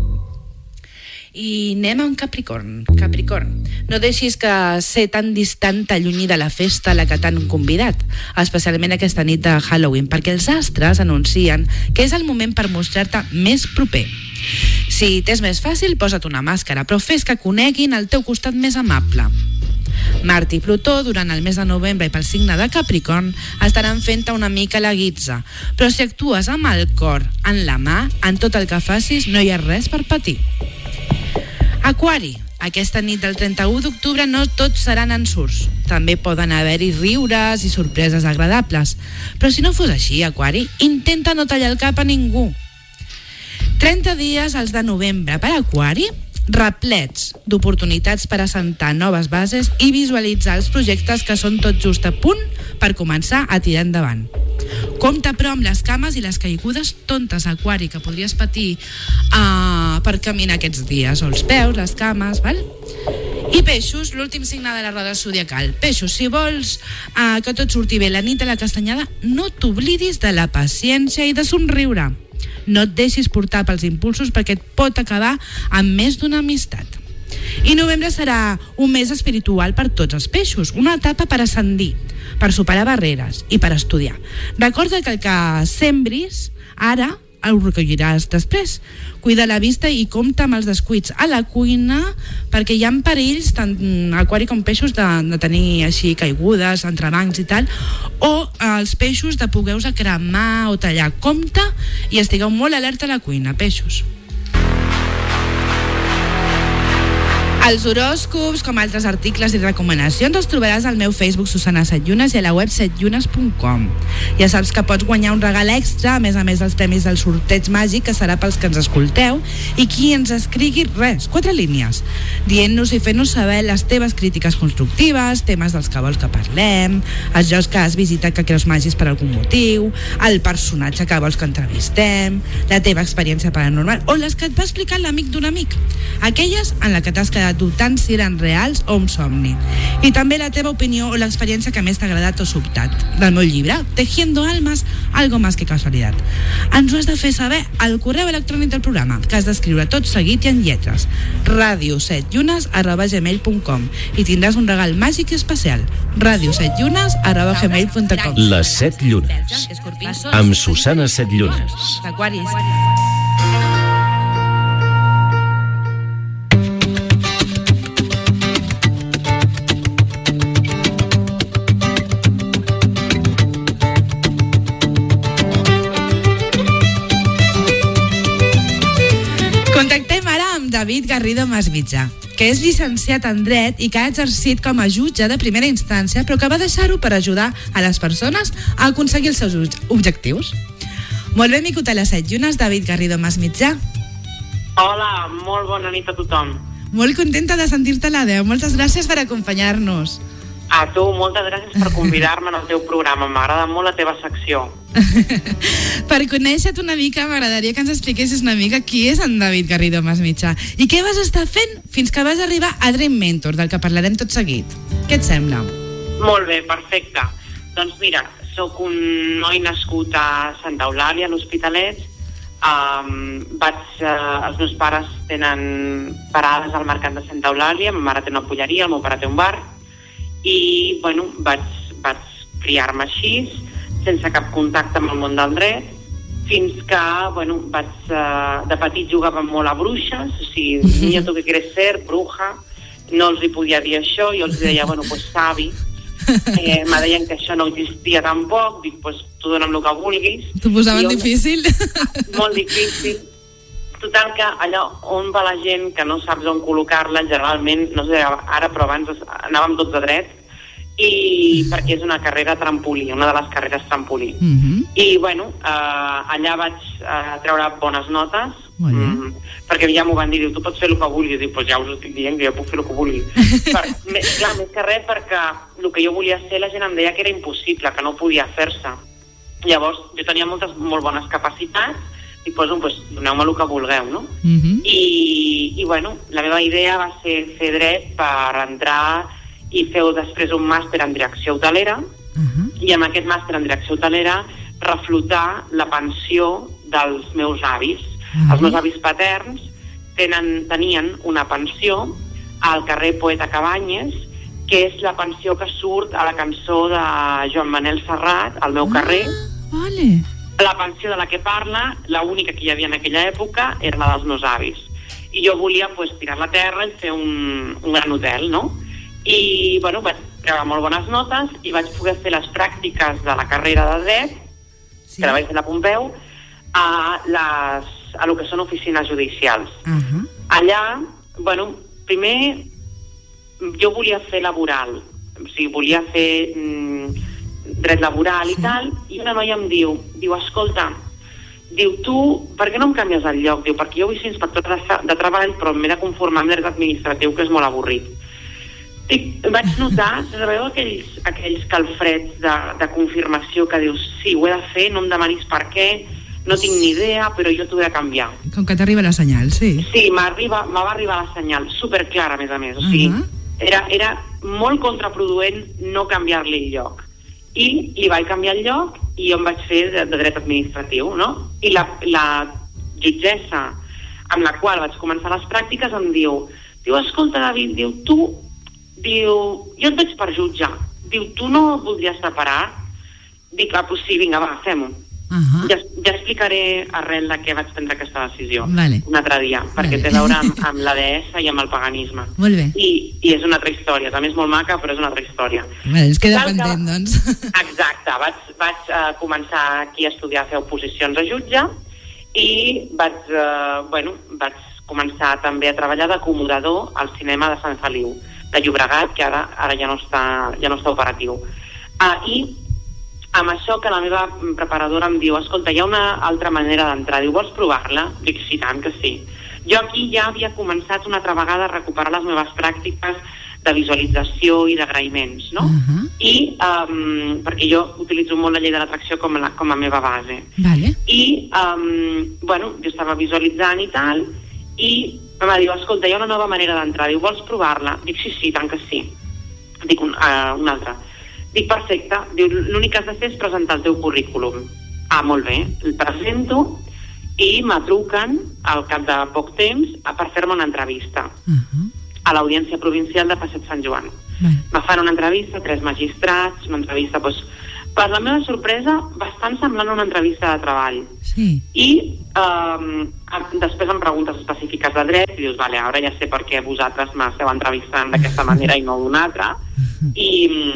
I anem a un Capricorn. Capricorn, no deixis que ser tan distant t'allunyi de la festa a la que t'han convidat, especialment aquesta nit de Halloween, perquè els astres anuncien que és el moment per mostrar-te més proper. Si t'és més fàcil, posa't una màscara, però fes que coneguin el teu costat més amable. Mart i Plutó, durant el mes de novembre i pel signe de Capricorn, estaran fent-te una mica la guitza, però si actues amb el cor en la mà, en tot el que facis no hi ha res per patir. Aquari, aquesta nit del trenta-u d'octubre no tots seran ensurts. També poden haver-hi riures i sorpreses agradables. Però si no fos així, Aquari, intenta no tallar el cap a ningú. trenta dies als de novembre per Aquari, replets d'oportunitats per assentar noves bases i visualitzar els projectes que són tot just a punt per començar a tirar endavant. Compte però amb les cames i les caigudes tontes, Aquari, que podries patir uh, per caminar aquests dies, o els peus, les cames, val? I Peixos, l'últim signe de la roda zodiacal. Peixos, si vols uh, que tot surti bé la nit de la castanyada, no t'oblidis de la paciència i de somriure. No et deixis portar pels impulsos perquè et pot acabar amb més d'una amistat. I novembre serà un mes espiritual per tots els peixos, una etapa per ascendir, per superar barreres i per estudiar. Recorda que el que sembris ara ho recolliràs després. Cuida la vista i compta amb els descuits a la cuina perquè hi ha perills, tant Aquari com peixos, de, de tenir així caigudes, entrebancs i tal, o els peixos de poder-vos cremar o tallar. Compte i estigueu molt alerta a la cuina, peixos. Els horòscops, com altres articles i recomanacions, els trobaràs al meu Facebook Susana Setlunes i a la web setlunes punt com. Ja saps que pots guanyar un regal extra, a més a més dels premis del sorteig màgic, que serà pels que ens escolteu, i qui ens escrigui res, quatre línies, dient-nos i fent-nos saber les teves crítiques constructives, temes dels que vols que parlem, els llocs que has visitat que creus màgics per algun motiu, el personatge que vols que entrevistem, la teva experiència paranormal o les que et va explicar l'amic d'un amic, aquelles en la que t'has quedat dubtant si eren reals o un somni, i també la teva opinió o l'experiència que més t'ha agradat o sobtat del meu llibre Tejiendo Almas, algo más que casualidad. Ens ho has de fer saber al correu electrònic del programa, que has d'escriure tot seguit i en lletres, radio set llunes arroba gmail punt com, i tindràs un regal màgic i especial, radio set llunes arroba gmail punt com. Les set llunes, amb Susana Setlunes. Aquaris. Contactem ara amb David Garrido Masmitjà, que és llicenciat en Dret i que ha exercit com a jutge de primera instància, però que va deixar-ho per ajudar a les persones a aconseguir els seus objectius. Molt benvingut a les set llunes, David Garrido Masmitjà. Hola, molt bona nit a tothom. Molt contenta de sentir-te a la veu. Moltes gràcies per acompanyar-nos. A tu, moltes gràcies per convidar-me en el teu programa. M'agrada molt la teva secció. Per conèixer-te una mica, m'agradaria que ens expliquessis una mica qui és en David Garrido Masmitjà i què vas estar fent fins que vas arribar a Dream Mentor, del que parlarem tot seguit. Què et sembla? Molt bé, perfecte. Doncs mira, sóc un noi nascut a Santa Eulàlia, a l'Hospitalet. Um, vaig, uh, els meus pares tenen parades al mercat de Santa Eulàlia, ma mare té una polleria, el meu pare té un bar, i bueno, vaig, vaig criar-me així, sense cap contacte amb el món del dret, fins que, bueno, vaig, uh, de petit jugava molt a bruixes, o sigui, niño, tu què quieres ser, bruja, no els hi podia dir això, jo els deia, bueno, pues savi, eh, me deien que això no existia tampoc, dic, pues tu dona'm el que vulguis. T'ho posaven jo, difícil? Molt difícil. Total que allò on va la gent que no saps on col·locar-la, generalment, no sé ara, però abans anàvem tots a dret, i perquè és una carrera trampolí, una de les carreres trampolí. Mm-hmm. I, bueno, eh, allà vaig eh, treure bones notes, mm, perquè ja m'ho van dir, tu pots fer el que vulguis, i dic, pues ja us estic dient que jo puc fer el que vulgui. per, més, clar, més que res perquè el que jo volia ser, la gent em deia que era impossible, que no podia fer-se. Llavors, jo tenia moltes, molt bones capacitats, i poso, doncs, doneu-me el que vulgueu, no? Uh-huh. I, i, bueno, la meva idea va ser fer dret per entrar i fer després un màster en direcció hotelera, Uh-huh. i amb aquest màster en direcció hotelera reflotar la pensió dels meus avis. Uh-huh. Els meus avis paterns tenen, tenien una pensió al carrer Poeta Cabanyes, que és la pensió que surt a la cançó de Joan Manel Serrat, Al meu carrer. Ah, vale. La pensió de la que parla, l'única que hi havia en aquella època, era la dels meus avis. I jo volia, pues, tirar la terra i fer un, un gran hotel, no? I, bueno, vaig treure molt bones notes i vaig poder fer les pràctiques de la carrera de dret, sí, que la vaig fer a la Pompeu, a, les, a lo que són oficines judicials. Uh-huh. Allà, bueno, primer jo volia fer laboral, o sigui, volia fer mm, dret laboral, sí, i tal, i una noia em diu, diu, escolta, diu, tu, per què no em canvies el lloc? Diu, perquè jo vull ser inspectora de, de treball, però m'he de conformar amb dret administratiu, que és molt avorrit. Dic, vaig notar, sabeu aquells, aquells calfreds de, de confirmació que dius, sí, ho he de fer, no em demanis per què, no tinc ni idea, però jo t'ho he de canviar. Com que t'arriba la senyal, sí. Sí, me va arribar la senyal, superclara, a més a més. O sigui, uh-huh. era, era molt contraproduent no canviar-li el lloc. I li vaig canviar el lloc i jo em vaig fer de, de dret administratiu, no? I la, la jutgessa amb la qual vaig començar les pràctiques em diu, diu, escolta, David, diu, tu, diu, jo et veig per jutge, diu, tu no voldries separar? Dic, ah, pues sí, vinga, va, fem-ho. Uh-huh. Ja, ja explicaré arrel de què vaig prendre aquesta decisió, vale, un altre dia, perquè vale, té a veure amb, amb la deessa i amb el paganisme. Molt bé. I, I és una altra història, també és molt maca, però és una altra història. Vale, ens queda Tal pendent, que, doncs. Exacte, vaig, vaig uh, començar aquí a estudiar a fer oposicions a jutge i vaig, uh, bueno, vaig començar també a treballar d'acomodador al cinema de Sant Feliu, de Llobregat, que ara, ara ja, no està, ja no està operatiu. Uh, I amb això que la meva preparadora em diu, escolta, hi ha una altra manera d'entrar, diu, vols provar-la? Dic, sí, tant que sí. Jo aquí ja havia començat una altra vegada a recuperar les meves pràctiques de visualització i d'agraïments, no? Uh-huh. I, um, perquè jo utilitzo molt la llei de l'atracció com, la, com a meva base. Vale. I, um, bueno, jo estava visualitzant i tal, i em va dir, escolta, hi ha una nova manera d'entrar, diu, vols provar-la? Dic, sí, sí, tant que sí. Dic, un, uh, una altra. Dic, perfecte, diu, l'únic que has de fer és presentar el teu currículum. Ah, molt bé, el presento i me truquen al cap de poc temps per fer-me una entrevista uh-huh. a l'Audiència Provincial de Passeig Sant Joan. Uh-huh. Me fan una entrevista, tres magistrats, una entrevista, doncs, per la meva sorpresa, bastant semblant a una entrevista de treball. Sí. I um, després em preguntes específiques de dret i dius, vale, ara ja sé per què vosaltres m'esteu entrevistant d'aquesta manera i no d'una altra. Uh-huh. I...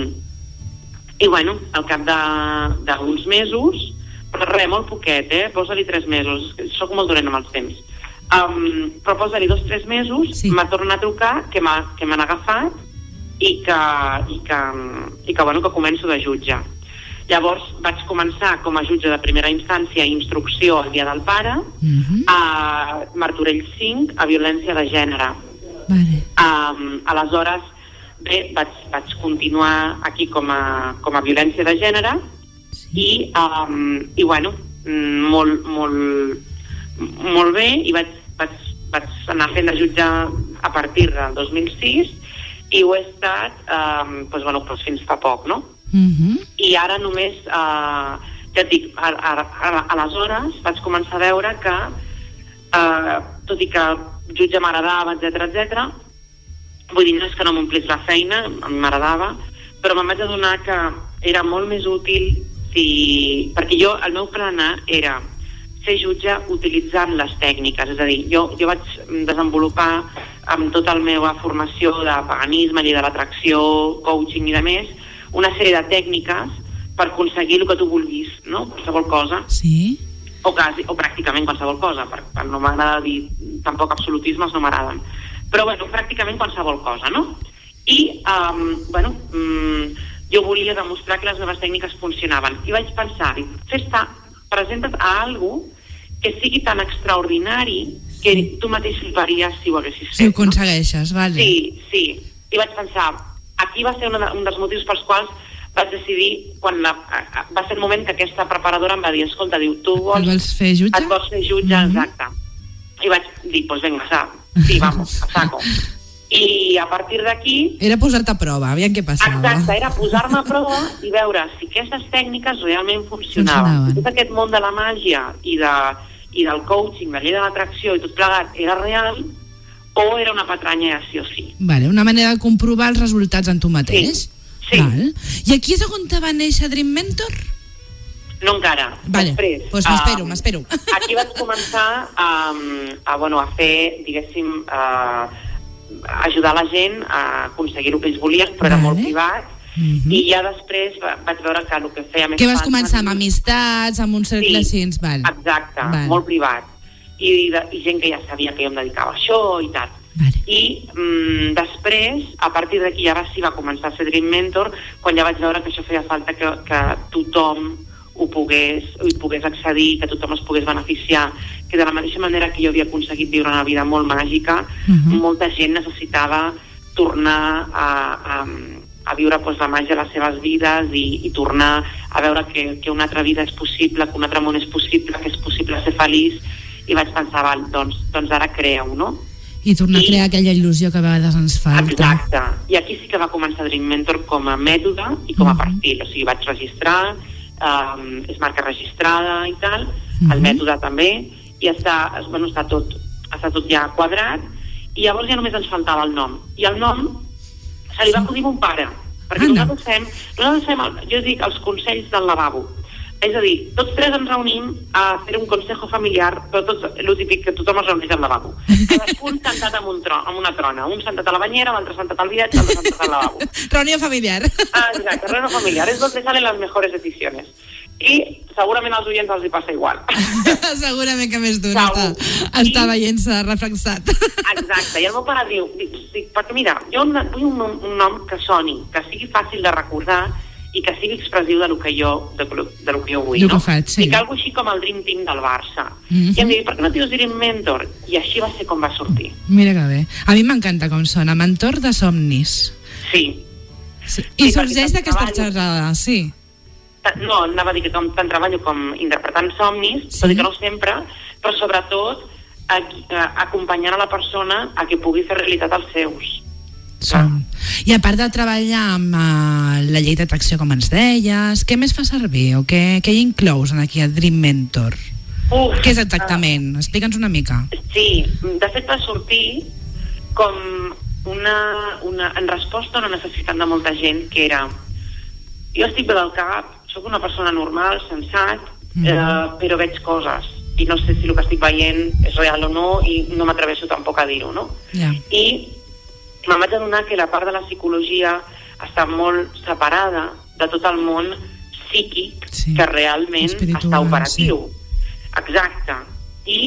I, bueno, al cap d'uns mesos, però res, molt poquet, eh? Posa-li tres mesos, soc molt dolent amb els temps. Um, però posa-li dos, tres mesos, sí. M'ha tornat a trucar, que m'han agafat i que, i, que, i que, bueno, que començo de jutge. Llavors vaig començar com a jutge de primera instància i instrucció al Dia del Pare, uh-huh. a Martorell cinc, a violència de gènere. Vale. Um, aleshores, bé, vaig, vaig continuar aquí com a, com a violència de gènere, sí. i, um, i bueno, molt, molt, molt bé, i vaig, vaig, vaig anar fent de jutge a partir del dos mil sis i ho he estat um, doncs, bueno, doncs fins fa poc, no? Uh-huh. I ara només, uh, ja et dic, a, a, a, aleshores vaig començar a veure que, uh, tot i que jutge m'agradava, etcètera, etcètera, vull dir, no és que no m'omplís la feina, m'agradava, però me'n vaig adonar que era molt més útil si... perquè jo, el meu plan era ser jutge utilitzant les tècniques, és a dir, jo, jo vaig desenvolupar amb tota la meva formació de paganisme, llei de l'atracció, coaching i de més, una sèrie de tècniques per aconseguir el que tu vulguis, no? Qualsevol cosa. Sí. O, quasi, o pràcticament qualsevol cosa, perquè no m'agrada dir, tampoc absolutismes no m'agraden. Però, bueno, pràcticament qualsevol cosa, no? I, um, bueno, um, jo volia demostrar que les meves tècniques funcionaven. I vaig pensar, fes-te, presenta't a algú que sigui tan extraordinari que tu mateix fliparies si ho haguessis fet. Si ho aconsegueixes, no? Vale. Sí, sí. I vaig pensar, aquí va ser un dels motius pels quals vaig decidir, quan la, va ser el moment que aquesta preparadora em va dir, escolta, diu, tu vols... Et vols fer jutge? Et vols fer jutge, mm-hmm. exacte. I vaig dir, doncs pues venga, sa, sí, vamos, a saco. I a partir d'aquí... Era posar-te a prova, aviam què passava. Exacte, era posar-me a prova i veure si aquestes tècniques realment funcionaven. Si tot aquest món de la màgia i, de, i del coaching, de la llei de l'atracció i tot plegat era real o era una patranya de sí o sí. Vale, una manera de comprovar els resultats en tu mateix. Sí, sí. Val. I aquí és on te va néixer Dream Mentor? No encara. Vale, després. Doncs m'espero, uh, m'espero. Aquí vaig començar a, a, bueno, a fer, diguéssim... Uh, ajudar la gent a aconseguir el que ells volien, però vale. Era molt privat, mm-hmm. i ja després vaig veure que el que feia més... Que vas començar amb amistats, amb un cercle sí, així, val. Exacte, val. Molt privat, I, de, i gent que ja sabia que jo em dedicava a això i tal. Vale. I mm, després, a partir d'aquí ja va, sí, va començar a ser Dream Mentor, quan ja vaig veure que això feia falta que, que tothom ho pogués, hi pogués accedir, que tothom es pogués beneficiar, que de la mateixa manera que jo havia aconseguit viure una vida molt màgica, uh-huh. molta gent necessitava tornar a, a, a viure pues, la màgia a les seves vides i, i tornar a veure que, que una altra vida és possible, que un altre món és possible, que és possible ser feliç, i vaig pensar, val, doncs, doncs ara crea-ho, no? I tornar I, a crear aquella il·lusió que a vegades ens falta. Exacte. I aquí sí que va començar Dream Mentor com a mètode i com a uh-huh. perfil. O sigui, vaig registrar, Um, és marca registrada i tal, uh-huh. el mètode també, i està, bueno, està, tot, està tot ja quadrat, i llavors ja només ens faltava el nom. I el nom se li va acudir mon pare, perquè ah, nosaltres fem, nosaltres fem el, jo dic, els consells del lavabo. És a dir, tots tres ens reunim a fer un consejo familiar, però tots, el típic que tothom es reuneix al lavabo. Cadascun sentat amb, un tron, amb una trona, un sentat a la banyera, l'altre sentat al bidet, l'altre sentat al lavabo. Reunió familiar. Ah, exacte, reunió familiar, és donde salen les mejores decisiones. I segurament als oients els hi passa igual. Segurament que més d'un està, està veient-se reflexat. Exacte, i el meu pare diu, dic, dic, perquè mira, jo vull un, un nom que soni, que sigui fàcil de recordar i que sigui expressiu de lo que jo, de, de lo que jo vull, no? Faig, sí. I que algo així com el Dream Team del Barça. Mm-hmm. I em dic, per què no dius Dream Mentor? I així va ser com va sortir. Mira que bé. A mi m'encanta com sona, mentor de somnis. Sí. sí. I sí, sorgeix d'aquesta xerrada, sí. No, anava a dir que tant treballo com interpretant somnis, sí. Tot i que no sempre, però sobretot a, a, acompanyant a la persona a que pugui fer realitat els seus. Som. I a part de treballar amb uh, la llei d'atracció, com ens deies, què més fa servir o què, què hi inclous en aquí a Dream Mentor? Uf, què és exactament? Uh, Explica'ns una mica. Sí, de fet va sortir com una, una, en resposta a una necessitat de molta gent, que era, jo estic bé del cap, sóc una persona normal, sensat, mm. eh, però veig coses i no sé si el que estic veient és real o no, i no m'atreveixo tampoc a dir-ho, no? Yeah. I me'n vaig adonar que la part de la psicologia està molt separada de tot el món psíquic, sí, que realment està operatiu. Sí. Exacte. I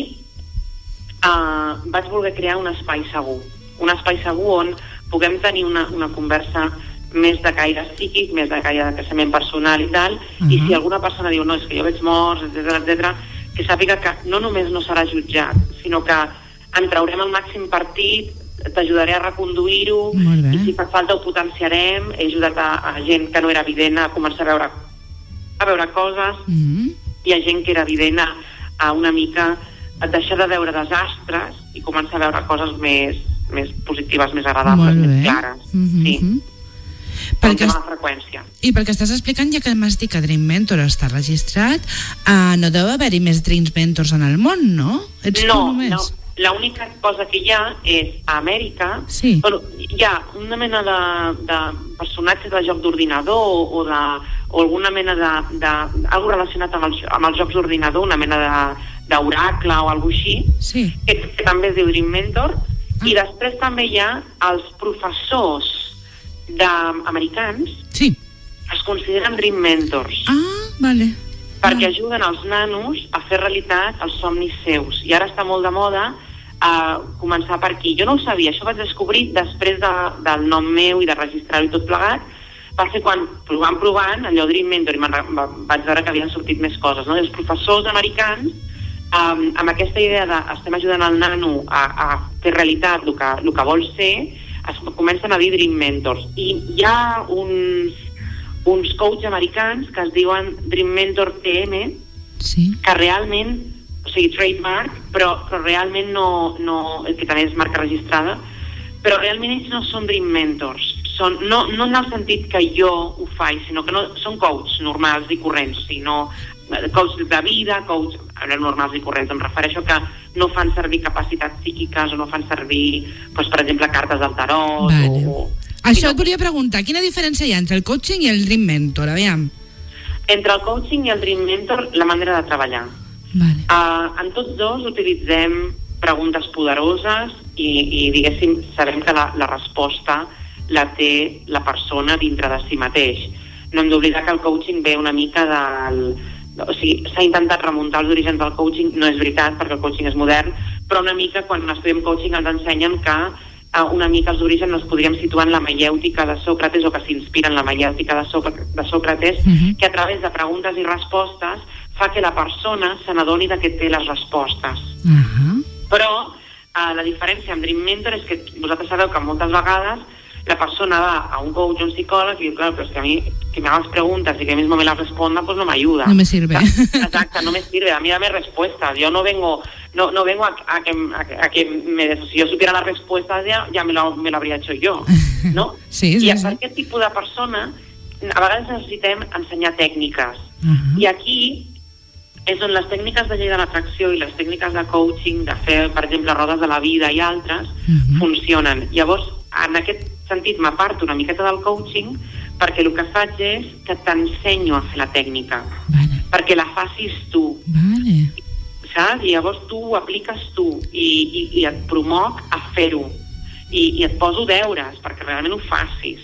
uh, vaig voler crear un espai segur. Un espai segur on puguem tenir una, una conversa més de caire psíquic, més de caire de creixement personal i tal, uh-huh. I si alguna persona diu, no, és que jo veig morts, etcètera, etcètera, que sàpiga que no només no serà jutjat, sinó que en traurem el màxim partit, t'ajudaré a reconduir-ho, i si fa falta ho potenciarem. He ajudat a, a gent que no era evident a començar a veure a veure coses, mm-hmm. i a gent que era evident a, a una mica a deixar de veure desastres i començar a veure coses més, més positives, més agradables, més clares. Mm-hmm. Sí. Perquè la freqüència. I perquè estàs explicant, ja que m'has dit que Dream Mentor està registrat, uh, no deu haver-hi més Dream Mentors en el món, no? Ets no, tu només? No. L'única cosa que hi ha és a Amèrica, sí. Bueno, hi ha una mena de, de personatge de joc d'ordinador o, o, de, o alguna mena de, de algo relacionat amb els, amb els jocs d'ordinador, una mena d'oracle o alguna així, sí. que, que també es diu Dream Mentor, ah. I després també hi ha els professors americans, sí. Es consideren Dream Mentors. Ah, vale. Perquè ajuden els nanos a fer realitat els somnis seus. I ara està molt de moda a començar per aquí. Jo no ho sabia, això ho vaig descobrir després de, del nom meu i de registrar-ho i tot plegat. Va ser quan, provant, provant, allò Dream Mentor, i vaig veure que havien sortit més coses, no? I els professors americans, um, amb aquesta idea de estem ajudant el nano a, a fer realitat el que, el que vol ser, es comencen a dir Dream Mentors. I hi ha uns, uns coach americans que es diuen Dream Mentor T M, sí. que realment, o sigui, trademark, però, però realment no, no, que també és marca registrada, però realment ells no són Dream Mentors, són, no, no en el sentit que jo ho faig, sinó que no, són coach normals i corrents, o sigui, no, coach de vida, coach normals i corrents, em refereixo que no fan servir capacitats psíquiques o no fan servir, doncs, per exemple, cartes del tarot. Vale. O, Això no, et volia preguntar, quina diferència hi ha entre el coaching i el Dream Mentor? Aviam. Entre el coaching i el Dream Mentor, la manera de treballar. Vale. Uh, en tots dos utilitzem preguntes poderoses i, i diguéssim, sabem que la, la resposta la té la persona dintre de si mateix. No hem d'oblidar que el coaching ve una mica del... O sigui, s'ha intentat remuntar els orígens del coaching, no és veritat, perquè el coaching és modern, però una mica quan estudiem coaching ens ensenyen que uh, una mica els orígens els podríem situar en la maièutica de Sòcrates, o que s'inspira en la maièutica de, Sò de Sòcrates, uh-huh. que a través de preguntes i respostes fa que la persona se n'adoni de que té les respostes. Uh-huh. Però uh, la diferència amb Dream Mentor és que vosaltres sabeu que moltes vegades la persona va a un coach o un psicòleg i diu, claro, però és que a mi, que me hagas preguntas y que mismo me las responda, pues no me ayuda. No me sirve. Exacto, no me sirve, a mí dame respuestas. Yo no vengo no, no vengo a, a, que, a, a que me... Si yo supiera las respuestas ya, ya me, lo, me lo habría hecho yo, ¿no? Sí, I sí, a sí. aquest tipus de persona a vegades necessitem ensenyar tècniques. Uh-huh. I aquí és on les tècniques de llei de l'atracció i les tècniques de coaching, de fer, per exemple, rodes de la vida i altres, uh-huh. funcionen. Llavors, en aquest sentit, m'aparto una miqueta del coaching perquè el que faig és que t'ensenyo a fer la tècnica. Vale. Perquè la facis tu. Vale. Saps? I llavors tu ho apliques tu i, i, i et promoc a fer-ho. I, I et poso deures perquè realment ho facis.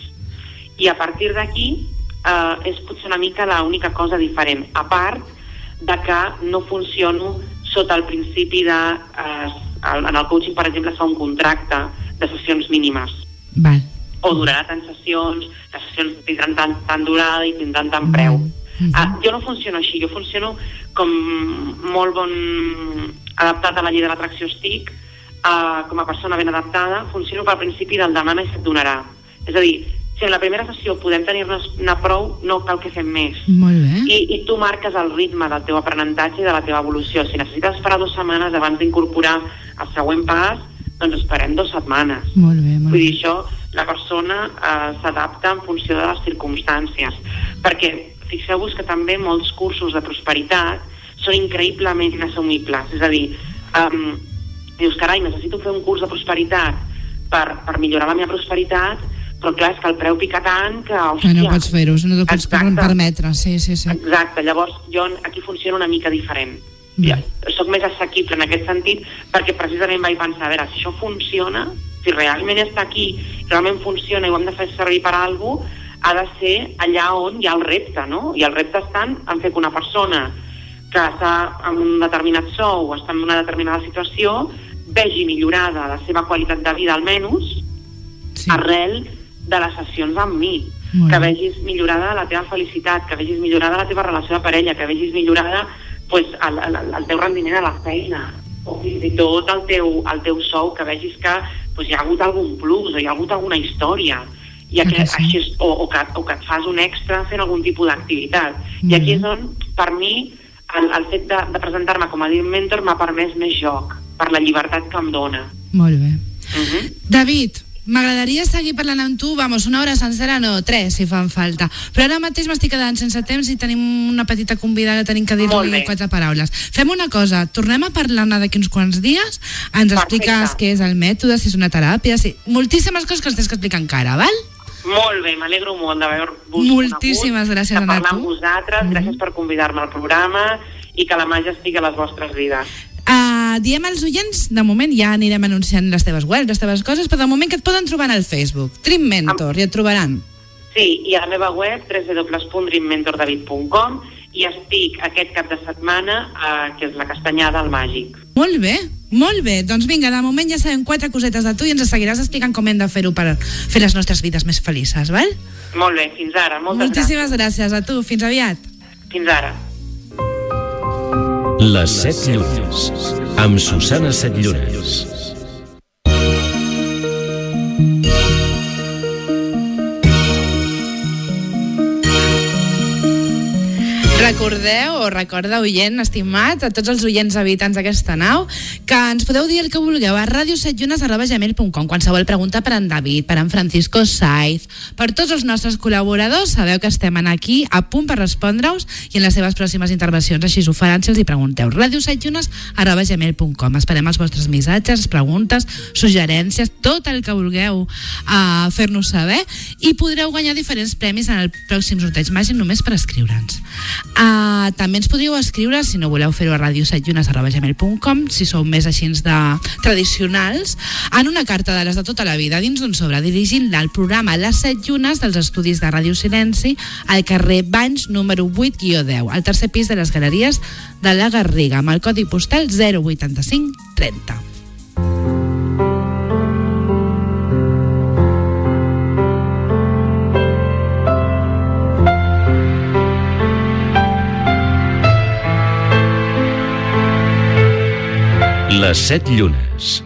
I a partir d'aquí eh, és potser una mica l'única cosa diferent. A part de que no funciono sota el principi de... Eh, en el coaching, per exemple, es fa un contracte de sessions mínimes. Val. O durarà tant sessions, les sessions tindran tant, tant durada i tindran tant preu. Mm-hmm. Ah, jo no funciono així, jo funciono com molt bon adaptat a la llei de l'atracció estic, ah, com a persona ben adaptada, funciono pel principi del demana i se't donarà. És a dir, si en la primera sessió podem tenir-ne prou, no cal que fem més. Molt bé. I, I tu marques el ritme del teu aprenentatge i de la teva evolució. Si necessites esperar dues setmanes abans d'incorporar el següent pas, doncs esperem dues setmanes. Molt bé, molt Vull dir, bé. això, la persona eh, s'adapta en funció de les circumstàncies. Perquè fixeu-vos que també molts cursos de prosperitat són increïblement inassumibles. És a dir, um, dius, carai, necessito fer un curs de prosperitat per, per millorar la meva prosperitat, però clar, és que el preu pica tant que, hòstia... Que no pots fer-ho, no t'ho pots Exacte. permetre, sí, sí, sí. Exacte, llavors jo aquí funciona una mica diferent. Ja, soc més assequible en aquest sentit perquè precisament vaig pensar, a veure, si això funciona, si realment està aquí, realment funciona i ho hem de fer servir per a alguna cosa, ha de ser allà on hi ha el repte, no? I el repte està en fer que una persona que està en un determinat sou o està en una determinada situació vegi millorada la seva qualitat de vida almenys sí. arrel de les sessions amb mi. Molt que vegis millorada la teva felicitat, que vegis millorada la teva relació de parella, que vegis millorada pues, el, el, el teu rendiment a la feina, o fins i tot el teu, el teu sou, que vegis que pues, hi ha hagut algun plus, o hi ha hagut alguna història, i que, sí. així, o, o, que, o que et fas un extra fent algun tipus d'activitat. Mm-hmm. I aquí és on, per mi, el, el fet de, de presentar-me com a Dream Mentor m'ha permès més joc, per la llibertat que em dona. Molt bé. Mm-hmm. David, m'agradaria seguir parlant amb tu, vamos, una hora sencera, no, tres, si fan falta. Però ara mateix m'estic quedant sense temps i tenim una petita convidada, tenim que dir-li quatre paraules. Fem una cosa, tornem a parlar-ne d'aquí uns quants dies, ens expliques què és el mètode, si és una teràpia, si... moltíssimes coses que ens tens que explicar encara, val? Molt bé, m'alegro molt d'haver-vos Moltíssimes gràcies, de parlar a tu. amb vosaltres, mm-hmm. gràcies per convidar-me al programa i que la màgia estigui a les vostres vides. Uh, diem als oients, de moment ja anirem anunciant les teves webs, les teves coses, però de moment que et poden trobar al Facebook, Dream Mentor, Am... i et trobaran. Sí, i a la meva web, w w w punt dream mentor david punt com, i estic aquest cap de setmana, uh, que és la Castanyada al Màgic. Molt bé, molt bé. Doncs vinga, de moment ja sabem quatre cosetes de tu i ens seguiràs explicant com hem de fer-ho per fer les nostres vides més felices, val? Molt bé, fins ara. Moltes Moltíssimes gràcies. gràcies a tu, fins aviat. Fins ara. Les set llunes, amb Susana Setllures. Recordeu o recorda, oient, estimat, a tots els oients habitants d'aquesta nau, que ens podeu dir el que vulgueu a radio set llunes arroba gmail punt com. Qualsevol pregunta per en David, per en Francisco Saiz, per tots els nostres col·laboradors, sabeu que estem aquí a punt per respondre-us i en les seves pròximes intervencions així ho faran si els hi pregunteu. radio set llunes arroba gmail punt com. Esperem els vostres missatges, preguntes, suggerències, tot el que vulgueu uh, fer-nos saber, i podreu guanyar diferents premis en el pròxim sorteig màgic només per escriure'ns. Uh, també ens podríeu escriure, si no voleu fer-ho, a radio set llunes arroba gmail punt com, si sou més així de tradicionals, en una carta de les de tota la vida dins d'un sobre, dirigint-la al programa Les set llunes dels estudis de Ràdio Silenci al carrer Banys número vuit guió deu, al tercer pis de les Galeries de la Garriga, amb el codi postal zero vuitanta-cinc trenta. Les set llunes.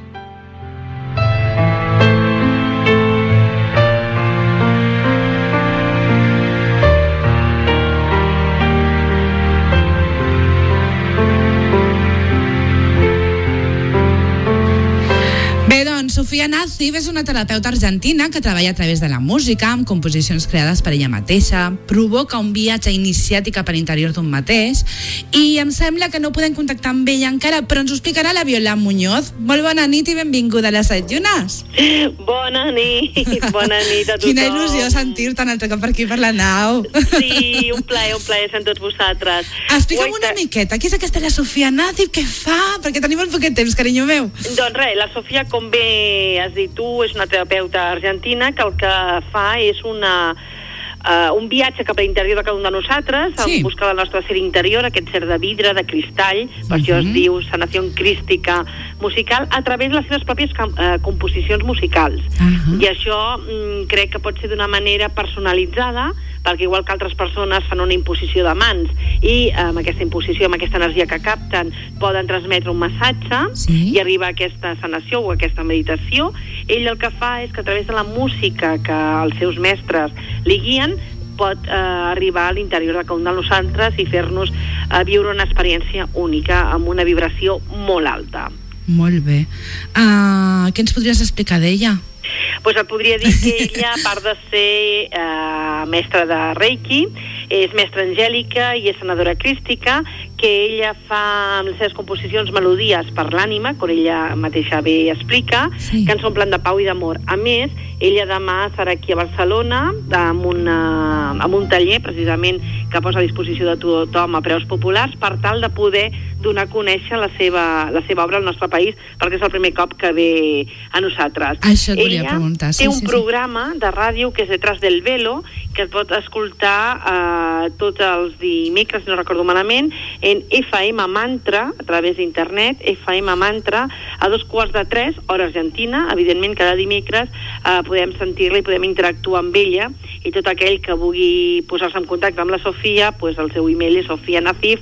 Sofia Nazif és una terapeuta argentina que treballa a través de la música, amb composicions creades per ella mateixa, provoca un viatge iniciàtic per l'interior d'un mateix, i em sembla que no podem contactar amb ella encara, però ens ho explicarà la Viola Muñoz. Molt bona nit i benvinguda a les set llunes. Bona nit, bona nit a tothom. Quina il·lusió sentir-te un altre cop per aquí per la nau. Sí, un plaer, un plaer ser amb tots vosaltres. Explica'm una miqueta, qui és aquesta la Sofia Nazif, què fa? Perquè tenim molt poquet temps, carinyo meu. Doncs res, la Sofia, com bé has dit tu, és una terapeuta argentina que el que fa és una, uh, un viatge cap a l'interior de cada un de nosaltres, sí, en busca del nostre ser interior, aquest ser de vidre, de cristall, per uh-huh. això es diu sanació crística musical, a través de les seves pròpies uh, composicions musicals. Uh-huh. I això mm, crec que pot ser d'una manera personalitzada, perquè igual que altres persones fan una imposició de mans i amb aquesta imposició, amb aquesta energia que capten, poden transmetre un massatge, sí, i arribar a aquesta sanació o a aquesta meditació, ell el que fa és que a través de la música que els seus mestres li guien pot eh, arribar a l'interior de cada un de nosaltres i fer-nos eh, viure una experiència única amb una vibració molt alta. Molt bé. Uh, què ens podries explicar d'ella? Pues et podria dir que ella, a part de ser eh, mestra de Reiki, és mestra angèlica i és sanadora crística, que ella fa amb les seves composicions melodies per l'ànima, com ella mateixa bé explica, sí, que ens omplen de pau i d'amor. A més, ella demà serà aquí a Barcelona amb, una, amb un taller precisament que posa a disposició de tothom a preus populars per tal de poder donar a conèixer la seva, la seva obra al nostre país, perquè és el primer cop que ve a nosaltres. Això et volia preguntar. Sí, té un sí, programa sí. de ràdio que és Detrás del Velo, que es pot escoltar eh, tots els dimecres, si no recordo malament, en F M Mantra, a través d'internet, F M Mantra, a dos quarts de tres, hora argentina. Evidentment, cada dimecres eh, podem sentir-la i podem interactuar amb ella, i tot aquell que vulgui posar-se en contacte amb la Sofia, pues el seu e-mail és sofianazif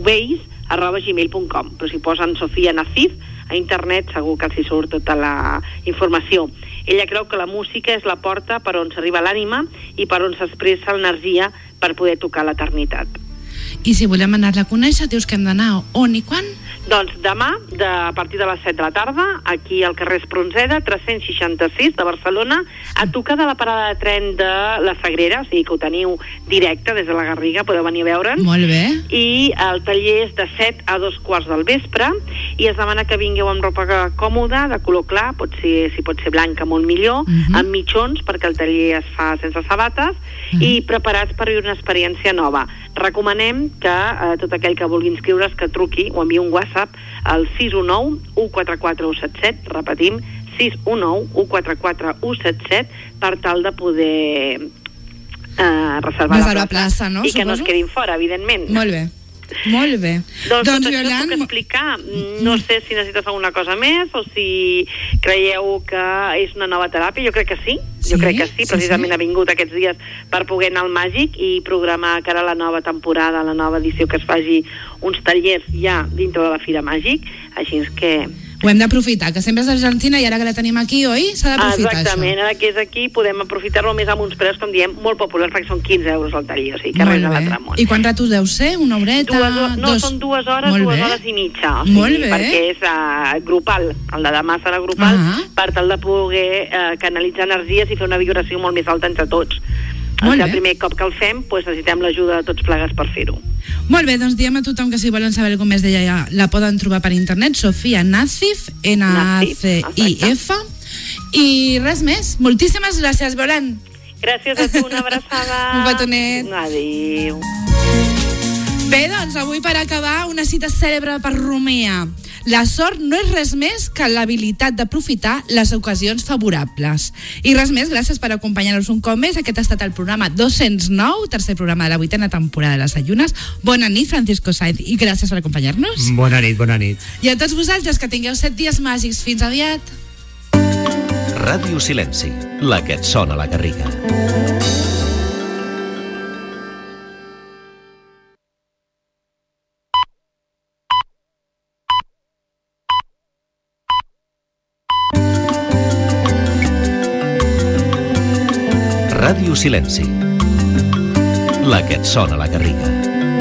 arroba gmail punt com. Però si posen Sofia Nazif a internet segur que els hi surt tota la informació. Ella creu que la música és la porta per on s'arriba l'ànima i per on s'expressa l'energia per poder tocar l'eternitat. I si volem anar-la a conèixer, dius que hem d'anar on i quan? Doncs demà, de, a partir de les set de la tarda, aquí al carrer Espronceda, tres-cents seixanta-sis de Barcelona, a tocar de la parada de tren de la Sagrera, o sigui que ho teniu directe des de la Garriga, podeu venir a veure'ns. Molt bé. I el taller és de set a dos quarts del vespre, i es demana que vingueu amb ropa còmoda, de color clar, pot ser, si pot ser blanca, molt millor, uh-huh. amb mitjons, perquè el taller es fa sense sabates, uh-huh. i preparats per viure una experiència nova. Recomanem que eh, tot aquell que vulgui inscriure's que truqui o enviï un WhatsApp al sis u nou, u quatre quatre, u set set, repetim, sis u nou, u quatre quatre, u set set, per tal de poder eh, reservar la plaça, plaça no, i suposo? Que no es quedin fora, evidentment. Molt bé. Molt bé. Doncs, doncs tot això puc explicar. No sé si necessites alguna cosa més o si creieu que és una nova teràpia. Jo crec que sí. Jo sí, crec que sí. Precisament sí, sí. ha vingut aquests dies per poder anar al Màgic i programar cara a la nova temporada, la nova edició, que es faci uns tallers ja dintre de la Fira Màgic. Així que Ho hem d'aprofitar, que sempre és Argentina i ara que la tenim aquí, oi? S'ha d'aprofitar, això. Exactament, ara que és aquí podem aprofitar-lo més amb uns preus, com diem, molt populars, perquè són quinze euros al taller, o sigui que res de l'altre món. I quant ratos deu ser? Una horeta? Dues, no, dos... són dues hores, molt dues bé. hores i mitja. O sigui, molt bé. Perquè és uh, grupal, el de demà serà grupal, uh -huh. per tal de poder uh, canalitzar energies i fer una vibració molt més alta entre tots. Molt bé. El primer cop que el fem, doncs necessitem l'ajuda de tots plegats per fer-ho. Molt bé, doncs diem a tothom que si volen saber alguna més d'ella la poden trobar per internet, Sofia Nazif, N A C I F, i res més. Moltíssimes gràcies, Boran. Gràcies a tu, una abraçada. Un petonet. Adéu. Bé, doncs avui per acabar una cita cèlebre per Romea. La sort no és res més que l'habilitat d'aprofitar les ocasions favorables. I res més, gràcies per acompanyar-nos un cop més. Aquest ha estat el programa dos-cents nou, tercer programa de la vuitena temporada de Les Ayunes. Bona nit, Francisco Sainz, i gràcies per acompanyar-nos. Bona nit, bona nit. I a tots vosaltres, que tingueu set dies màgics. Fins aviat. Ràdio Silenci, la que et sona a la Garriga. Ràdio Silenci, la que et sona a la Garriga.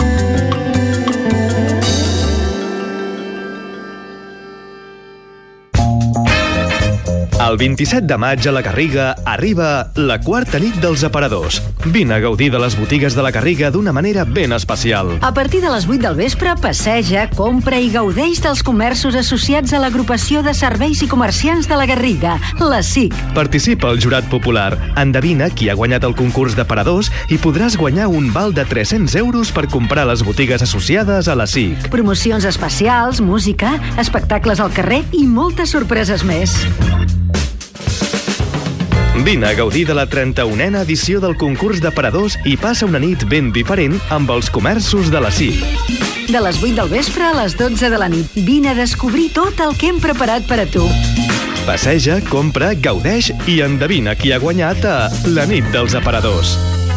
El vint-i-set de maig a la Garriga arriba la quarta nit dels aparadors. Vine a gaudir de les botigues de la Garriga d'una manera ben especial. A partir de les vuit del vespre, passeja, compra i gaudeix dels comerços associats a l'agrupació de serveis i comerciants de la Garriga, la S I C. Participa al jurat popular, endevina qui ha guanyat el concurs d'aparadors i podràs guanyar un val de tres-cents euros per comprar les botigues associades a la S I C. Promocions especials, música, espectacles al carrer i moltes sorpreses més. Vine a gaudir de la trenta-unena edició del concurs d'aparadors i passa una nit ben diferent amb els comerços de la S I C. De les vuit del vespre a les dotze de la nit. Vine a descobrir tot el que hem preparat per a tu. Passeja, compra, gaudeix i endevina qui ha guanyat a la nit dels aparadors.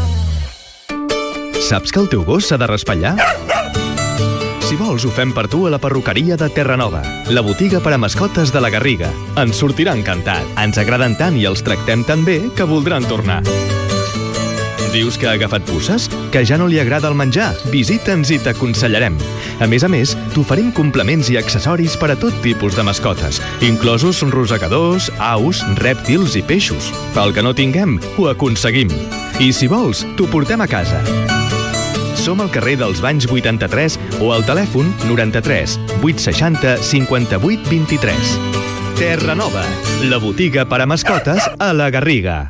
Saps que el teu gos s'ha de raspallar? Si vols, ho fem per tu a la perruqueria de Terranova, la botiga per a mascotes de la Garriga. Ens sortirà encantat. Ens agraden tant i els tractem tan bé que voldran tornar. Dius que ha agafat pusses? Que ja no li agrada el menjar? Visita'ns i t'aconsellarem. A més a més, t'oferim complements i accessoris per a tot tipus de mascotes, inclosos rosegadors, aus, rèptils i peixos. El que no tinguem, ho aconseguim. I si vols, t'ho portem a casa. Som al carrer dels Banys vuitanta-tres o al telèfon noranta-tres vuit seixanta cinquanta-vuit vint-i-tres. Terranova, la botiga per a mascotes a la Garriga.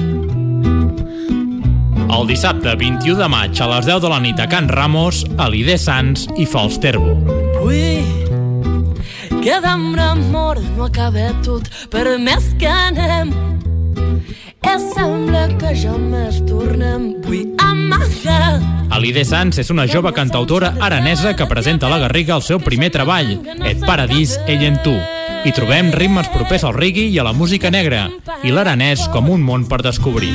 El dissabte vint-i-u de maig a les deu de la nit a Can Ramos, a l'Ide Sants i Falsterbo. Ui, que d'amor no acaba tot, per més que anem. I sembla que ja més tornem. Vull amagar. Alide Sans és una jove cantautora aranesa que presenta a la Garriga el seu primer treball, Et Paradís, ell en tu. Hi trobem ritmes propers al reggae i a la música negra, i l'aranès com un món per descobrir.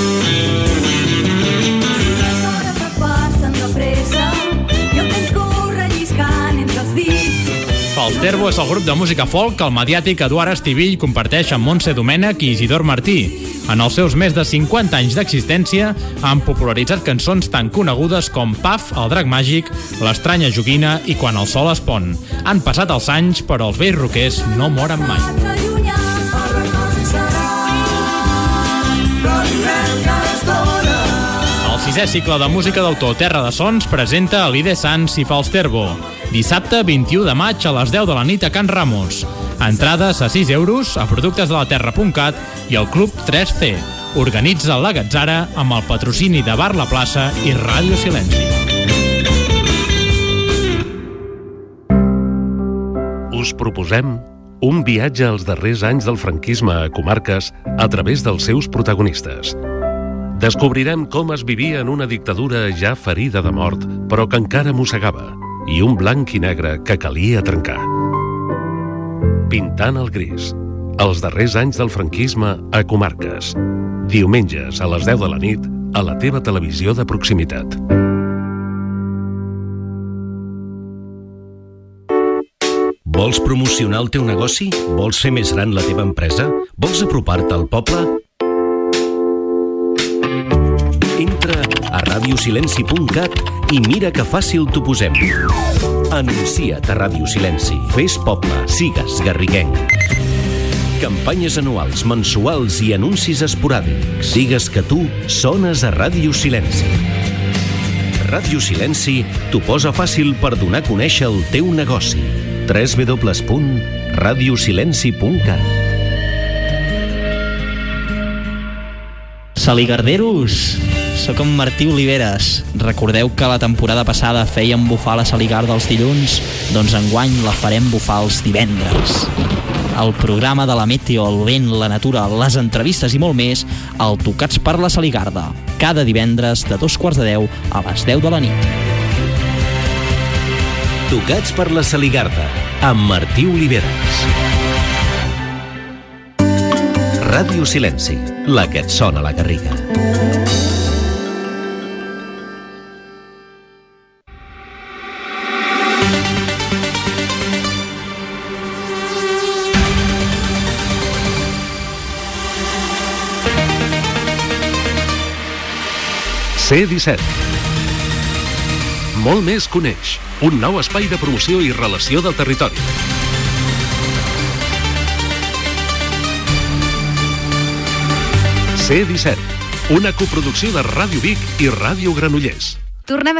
Falsterbo és el grup de música folk que el mediàtic Eduard Estivill comparteix amb Montse Domènech i Isidor Martí. En els seus més de cinquanta anys d'existència han popularitzat cançons tan conegudes com Paf, el drac màgic, L'estranya joguina i Quan el sol es pon. Han passat els anys, però els vells roquers no moren mai. El sisè cicle de música d'autor Terra de Sons presenta Alide Sans i Falsterbo. Dissabte vint-i-u de maig a les deu de la nit a Can Ramos. Entrades a sis euros a productes de la terra punt cat i al Club tres C. Organitza la Gatzara amb el patrocini de Bar La Plaça i Ràdio Silenci. Us proposem un viatge als darrers anys del franquisme a comarques a través dels seus protagonistes. Descobrirem com es vivia en una dictadura ja ferida de mort, però que encara mossegava, i un blanc i negre que calia trencar. Pintant el gris. Els darrers anys del franquisme a comarques. Diumenges a les deu de la nit a la teva televisió de proximitat. Vols promocionar el teu negoci? Vols fer més gran la teva empresa? Vols apropar-te al poble? Entra a radio silenci punt cat i mira que fàcil t'ho posem. Anuncia't a Ràdio Silenci. Fes poble, sigues garriguenc. Campanyes anuals, mensuals i anuncis esporàdics. Digues que tu sones a Ràdio Silenci. Ràdio Silenci t'ho posa fàcil per donar a conèixer el teu negoci. w w w punt radio silenci punt cat. Saligarderos, sóc en Martí Oliveres. Recordeu que la temporada passada fèiem bufar la Saligarda els dilluns? Doncs enguany la farem bufar els divendres. El programa de la meteo, el vent, la natura, les entrevistes i molt més, al Tocats per la Saligarda. Cada divendres de dos quarts de deu a les deu de la nit. Tocats per la Saligarda, amb Martí Oliveres. Ràdio Silenci, la que et sona a la Garriga. C disset. Molt més coneix. Un nou espai de promoció i relació del territori. C disset. Una coproducció de Ràdio Vic i Ràdio Granollers. Tornem a